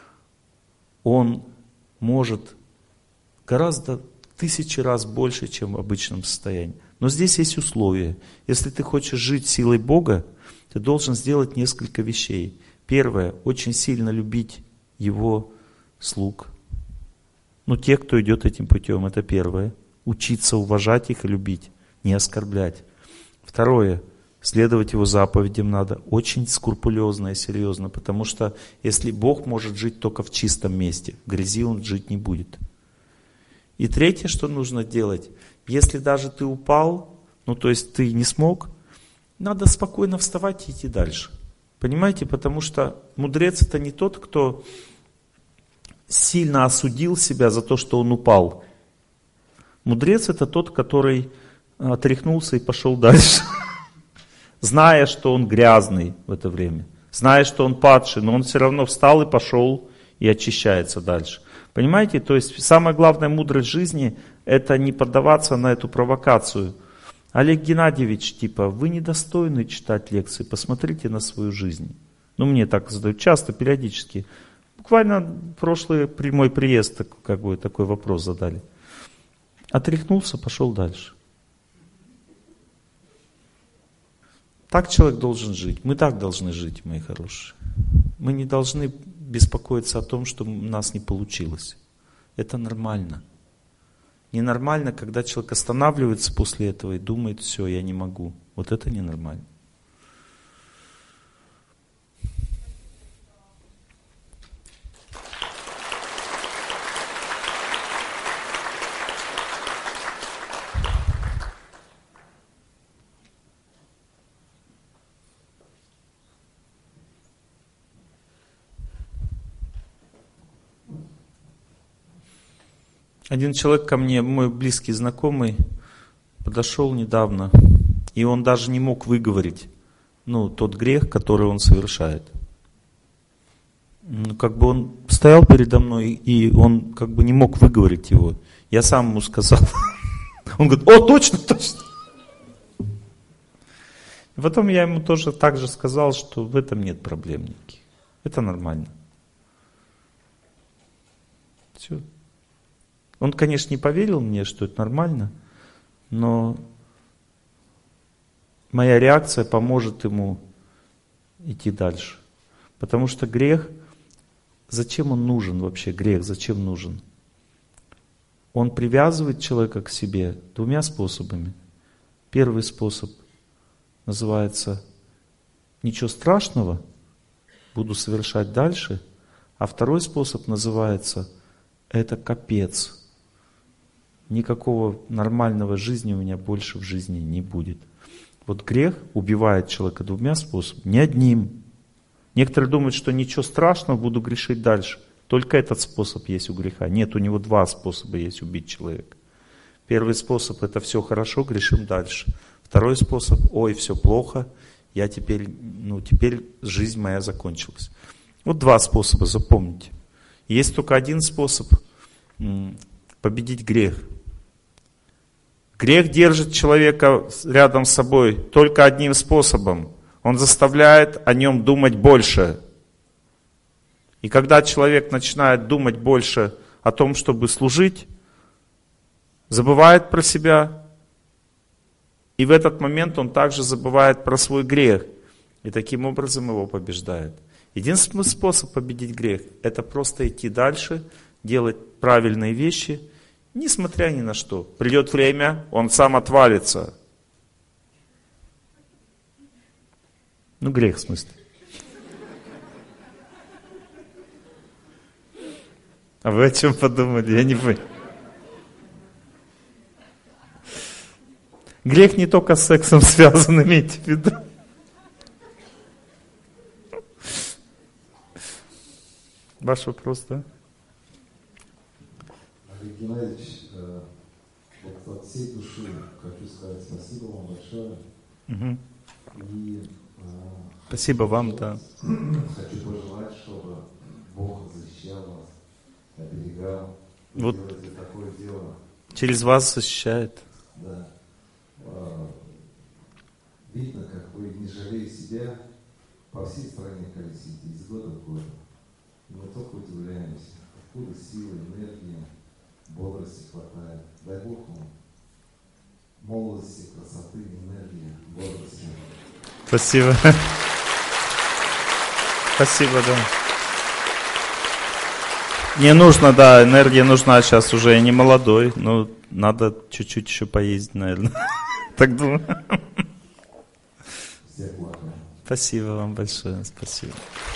он может гораздо 1000 раз больше, чем в обычном состоянии. Но здесь есть условия. Если ты хочешь жить силой Бога, ты должен сделать несколько вещей. Первое, очень сильно любить Его слуг. Тех, кто идет этим путем, это первое. Учиться уважать их и любить, не оскорблять. Второе, следовать Его заповедям надо очень скрупулезно и серьезно, потому что если Бог может жить только в чистом месте, в грязи Он жить не будет. И третье, что нужно делать, если даже ты упал, то есть ты не смог, надо спокойно вставать и идти дальше. Понимаете, потому что мудрец это не тот, кто сильно осудил себя за то, что он упал. Мудрец это тот, который отряхнулся и пошел дальше, зная, что он грязный в это время, зная, что он падший, но он все равно встал и пошел и очищается дальше. Понимаете, то есть самая главная мудрость жизни это не поддаваться на эту провокацию. Олег Геннадьевич, вы недостойны читать лекции, посмотрите на свою жизнь. Мне так задают часто, периодически. Буквально прошлый мой приезд такой вопрос задали. Отряхнулся, пошел дальше. Так человек должен жить. Мы так должны жить, мои хорошие. Мы не должны беспокоиться о том, что у нас не получилось. Это нормально. Ненормально, когда человек останавливается после этого и думает, все, я не могу. Вот это ненормально. Один человек ко мне, мой близкий знакомый, подошел недавно, и он даже не мог выговорить, тот грех, который он совершает. Он стоял передо мной, и он не мог выговорить его. Я сам ему сказал. Он говорит, о, точно. И потом я ему тоже так же сказал, что в этом нет проблем никаких. Это нормально. Все. Он, конечно, не поверил мне, что это нормально, но моя реакция поможет ему идти дальше. Потому что грех, зачем он нужен вообще? Грех зачем нужен? Он привязывает человека к себе двумя способами. Первый способ называется «ничего страшного, буду совершать дальше», а второй способ называется «это капец». Никакого нормального жизни у меня больше в жизни не будет. Вот грех убивает человека двумя способами, не одним. Некоторые думают, что ничего страшного, буду грешить дальше. Только этот способ есть у греха. Нет, у него два способа есть убить человека. Первый способ — это все хорошо, грешим дальше. Второй способ — ой, все плохо, я теперь жизнь моя закончилась. Вот два способа, запомните. Есть только один способ победить грех. Грех держит человека рядом с собой только одним способом. Он заставляет о нем думать больше. И когда человек начинает думать больше о том, чтобы служить, забывает про себя, и в этот момент он также забывает про свой грех. И таким образом его побеждает. Единственный способ победить грех — это просто идти дальше, делать правильные вещи, несмотря ни на что. Придет время, он сам отвалится. Грех в смысле. А вы о чем подумали? Я не понял. Грех не только с сексом связан, имейте в виду. Ваш вопрос, да? Олег Геннадьевич, от всей души хочу сказать спасибо вам большое. Угу. И спасибо вам, да. Хочу пожелать, чтобы Бог защищал вас, оберегал. Вы делаете такое дело. Через вас защищает. Да. Видно, как вы, не жалея себя, по всей стране колесите, из года в год. Мы только удивляемся, откуда силы, энергии, бодрости хватает. Дай Бог вам молодости, красоты, энергии, бодрости. Спасибо. Спасибо, да. Не нужно, да, энергия нужна сейчас уже, я не молодой, но надо чуть-чуть еще поездить, наверное. Так думаю. Спасибо вам большое, спасибо.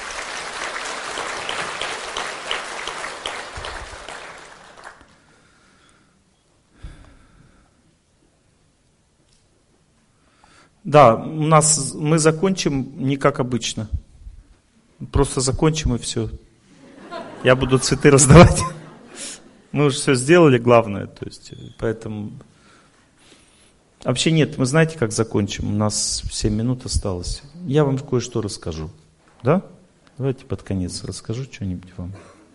Да, мы закончим не как обычно. Просто закончим и все. Я буду цветы раздавать. Мы уже все сделали, главное. То есть, поэтому... Вообще нет, мы знаете, как закончим? У нас 7 минут осталось. Я вам кое-что расскажу. Да? Давайте под конец расскажу что-нибудь вам.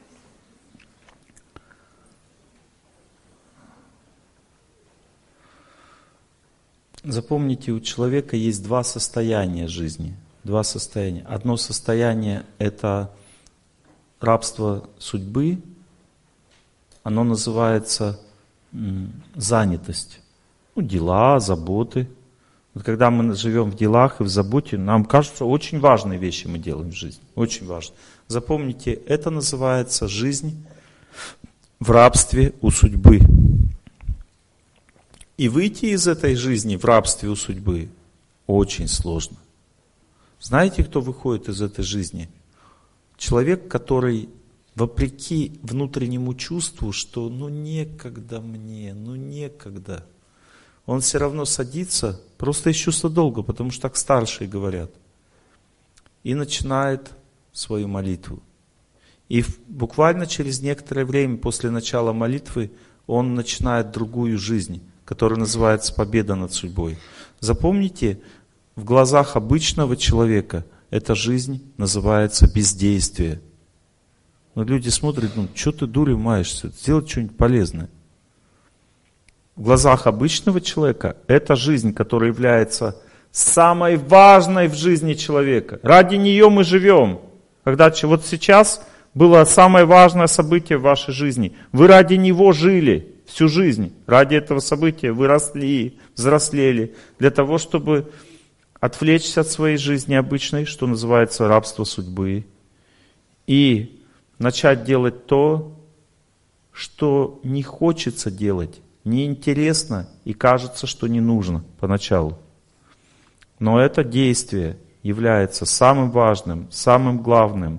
Запомните, у человека есть два состояния жизни. Два состояния. Одно состояние – это рабство судьбы. Оно называется занятость. Дела, заботы. Вот когда мы живем в делах и в заботе, нам кажется, очень важные вещи мы делаем в жизни. Очень важно. Запомните, это называется жизнь в рабстве у судьбы. И выйти из этой жизни в рабстве у судьбы очень сложно. Знаете, кто выходит из этой жизни? Человек, который вопреки внутреннему чувству, что некогда мне, некогда, он все равно садится, просто из чувства долга, потому что так старшие говорят, и начинает свою молитву. И буквально через некоторое время после начала молитвы он начинает другую жизнь, которая называется победа над судьбой. Запомните, в глазах обычного человека эта жизнь называется бездействие. Но люди смотрят, что ты дурью маешься, сделать что-нибудь полезное. В глазах обычного человека эта жизнь, которая является самой важной в жизни человека. Ради нее мы живем. Когда вот сейчас было самое важное событие в вашей жизни. Вы ради него жили всю жизнь. Ради этого события вы росли, взрослели. Для того, чтобы отвлечься от своей жизни обычной, что называется рабство судьбы. И начать делать то, что не хочется делать. Неинтересно и кажется, что не нужно поначалу. Но это действие является самым важным, самым главным.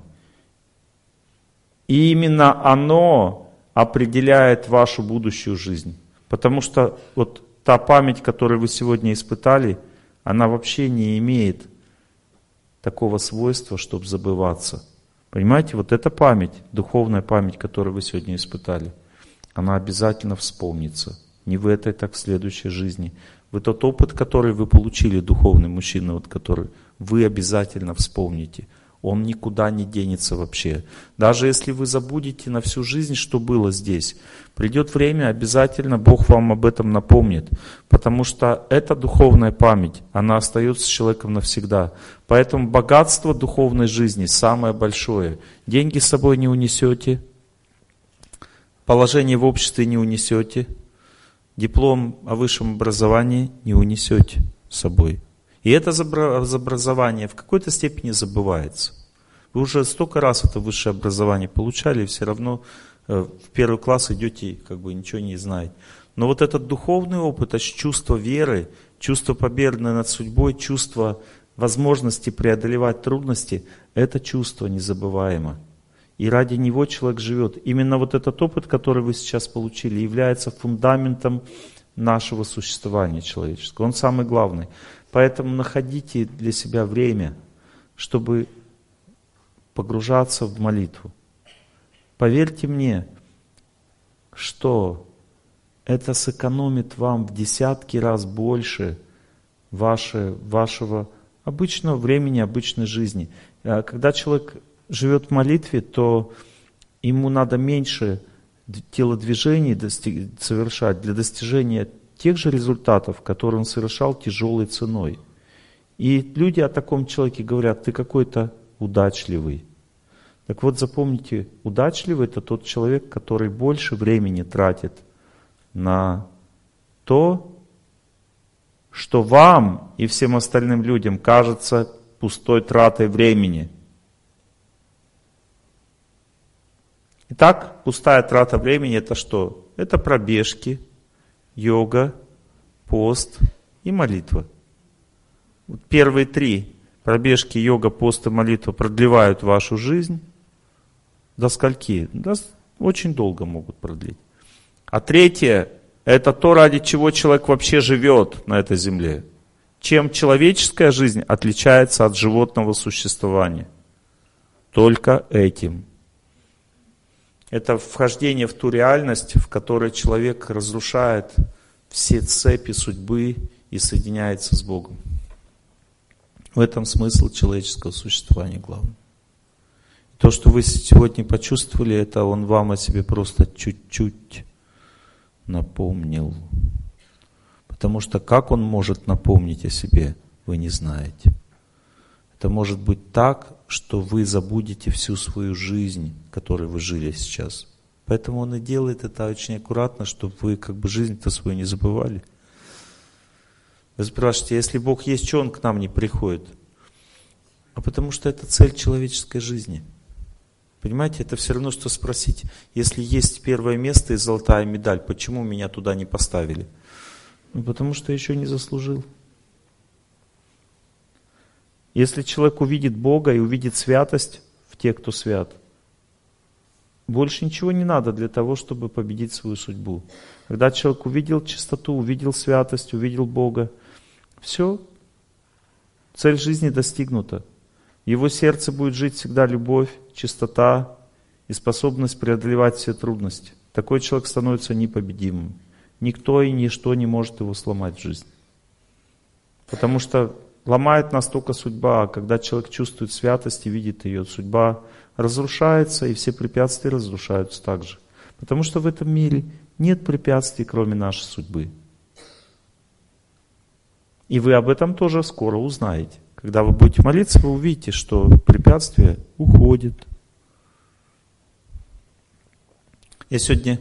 И именно оно определяет вашу будущую жизнь. Потому что вот та память, которую вы сегодня испытали, она вообще не имеет такого свойства, чтобы забываться. Понимаете, вот эта память, духовная память, которую вы сегодня испытали, она обязательно вспомнится. Не в этой, так в следующей жизни. Вы тот опыт, который вы получили, духовный мужчина, вот который, вы обязательно вспомните. Он никуда не денется вообще. Даже если вы забудете на всю жизнь, что было здесь, придет время, обязательно Бог вам об этом напомнит. Потому что эта духовная память, она остается с человеком навсегда. Поэтому богатство духовной жизни самое большое. Деньги с собой не унесете. Положение в обществе не унесете, диплом о высшем образовании не унесете с собой. И это образование в какой-то степени забывается. Вы уже столько раз это высшее образование получали, и все равно в первый класс идете, ничего не знаете. Но вот этот духовный опыт, это чувство веры, чувство победы над судьбой, чувство возможности преодолевать трудности, это чувство незабываемо. И ради него человек живет. Именно вот этот опыт, который вы сейчас получили, является фундаментом нашего существования человеческого. Он самый главный. Поэтому находите для себя время, чтобы погружаться в молитву. Поверьте мне, что это сэкономит вам в десятки раз больше вашего обычного времени, обычной жизни. Когда человек живет в молитве, то ему надо меньше телодвижений совершать для достижения тех же результатов, которые он совершал тяжелой ценой. И люди о таком человеке говорят: ты какой-то удачливый. Так вот, запомните, удачливый — это тот человек, который больше времени тратит на то, что вам и всем остальным людям кажется пустой тратой времени. Итак, пустая трата времени — это что? Это пробежки, йога, пост и молитва. Вот первые три — пробежки, йога, пост и молитва — продлевают вашу жизнь. До скольки? Очень долго могут продлить. А третье — это то, ради чего человек вообще живет на этой земле. Чем человеческая жизнь отличается от животного существования? Только этим. Это вхождение в ту реальность, в которой человек разрушает все цепи судьбы и соединяется с Богом. В этом смысл человеческого существования главный. То, что вы сегодня почувствовали, это Он вам о себе просто чуть-чуть напомнил. Потому что как Он может напомнить о себе, вы не знаете. Это может быть так, что вы забудете всю свою жизнь, которой вы жили сейчас. Поэтому Он и делает это очень аккуратно, чтобы вы как бы жизнь-то свою не забывали. Вы спрашиваете, если Бог есть, что Он к нам не приходит? А потому что это цель человеческой жизни. Понимаете, это все равно, что спросить, если есть первое место и золотая медаль, почему меня туда не поставили? Ну, потому что еще не заслужил. Если человек увидит Бога и увидит святость в тех, кто свят, больше ничего не надо для того, чтобы победить свою судьбу. Когда человек увидел чистоту, увидел святость, увидел Бога, все, цель жизни достигнута. В его сердце будет жить всегда любовь, чистота и способность преодолевать все трудности. Такой человек становится непобедимым. Никто и ничто не может его сломать в жизни. Потому что ломает нас только судьба, а когда человек чувствует святость и видит ее, судьба разрушается, и все препятствия разрушаются также. Потому что в этом мире нет препятствий, кроме нашей судьбы. И вы об этом тоже скоро узнаете. Когда вы будете молиться, вы увидите, что препятствия уходят. Я сегодня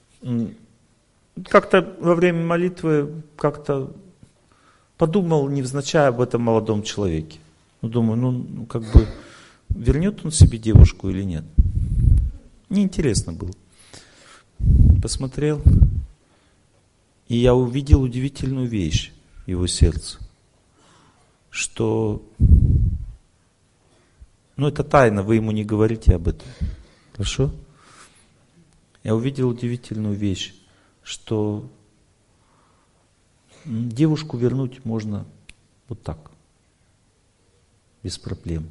как-то во время молитвы как-то подумал невзначай об этом молодом человеке. Думаю, как бы вернет он себе девушку или нет. Неинтересно было. Посмотрел, и я увидел удивительную вещь в его сердце. Что, это тайна, вы ему не говорите об этом. Хорошо? Я увидел удивительную вещь, что девушку вернуть можно вот так, без проблем.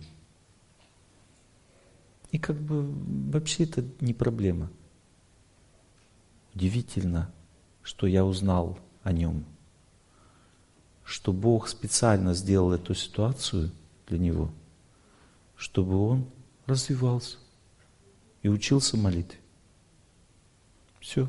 И как бы вообще это не проблема. Удивительно, что я узнал о нем. Что Бог специально сделал эту ситуацию для него, чтобы он развивался и учился молитве. Все.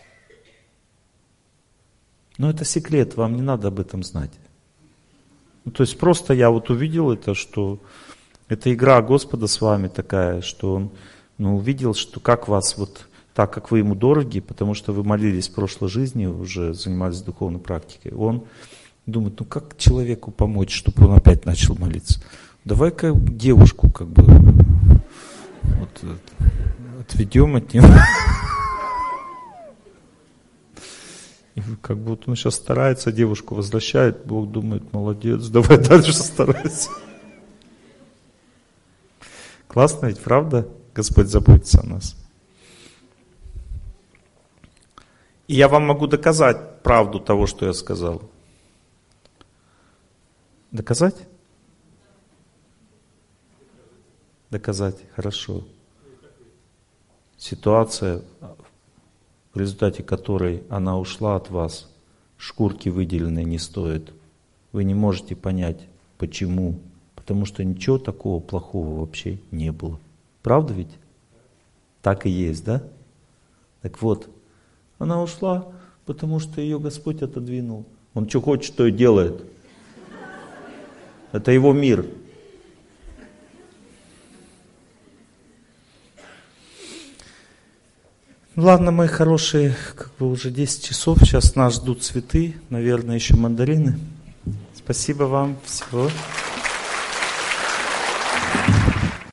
Но это секрет, вам не надо об этом знать. То есть просто я увидел это, что это игра Господа с вами такая, что Он увидел, что как вас так как вы Ему дороги, потому что вы молились в прошлой жизни, уже занимались духовной практикой, Он думает, как человеку помочь, чтобы он опять начал молиться? Давай-ка девушку отведем от него. И он сейчас старается, девушку возвращает, Бог думает, молодец, давай дальше старайся. Классно ведь, правда? Господь заботится о нас. И я вам могу доказать правду того, что я сказал. Доказать? Доказать, хорошо. Ситуация, в результате которой она ушла от вас, шкурки выделенной не стоит. Вы не можете понять, почему. Потому что ничего такого плохого вообще не было. Правда ведь? Так и есть, да? Так вот, она ушла, потому что ее Господь отодвинул. Он что хочет, то и делает. Это его мир. Ладно, мои хорошие, уже 10 часов, сейчас нас ждут цветы, наверное, еще мандарины. Спасибо вам. Всего.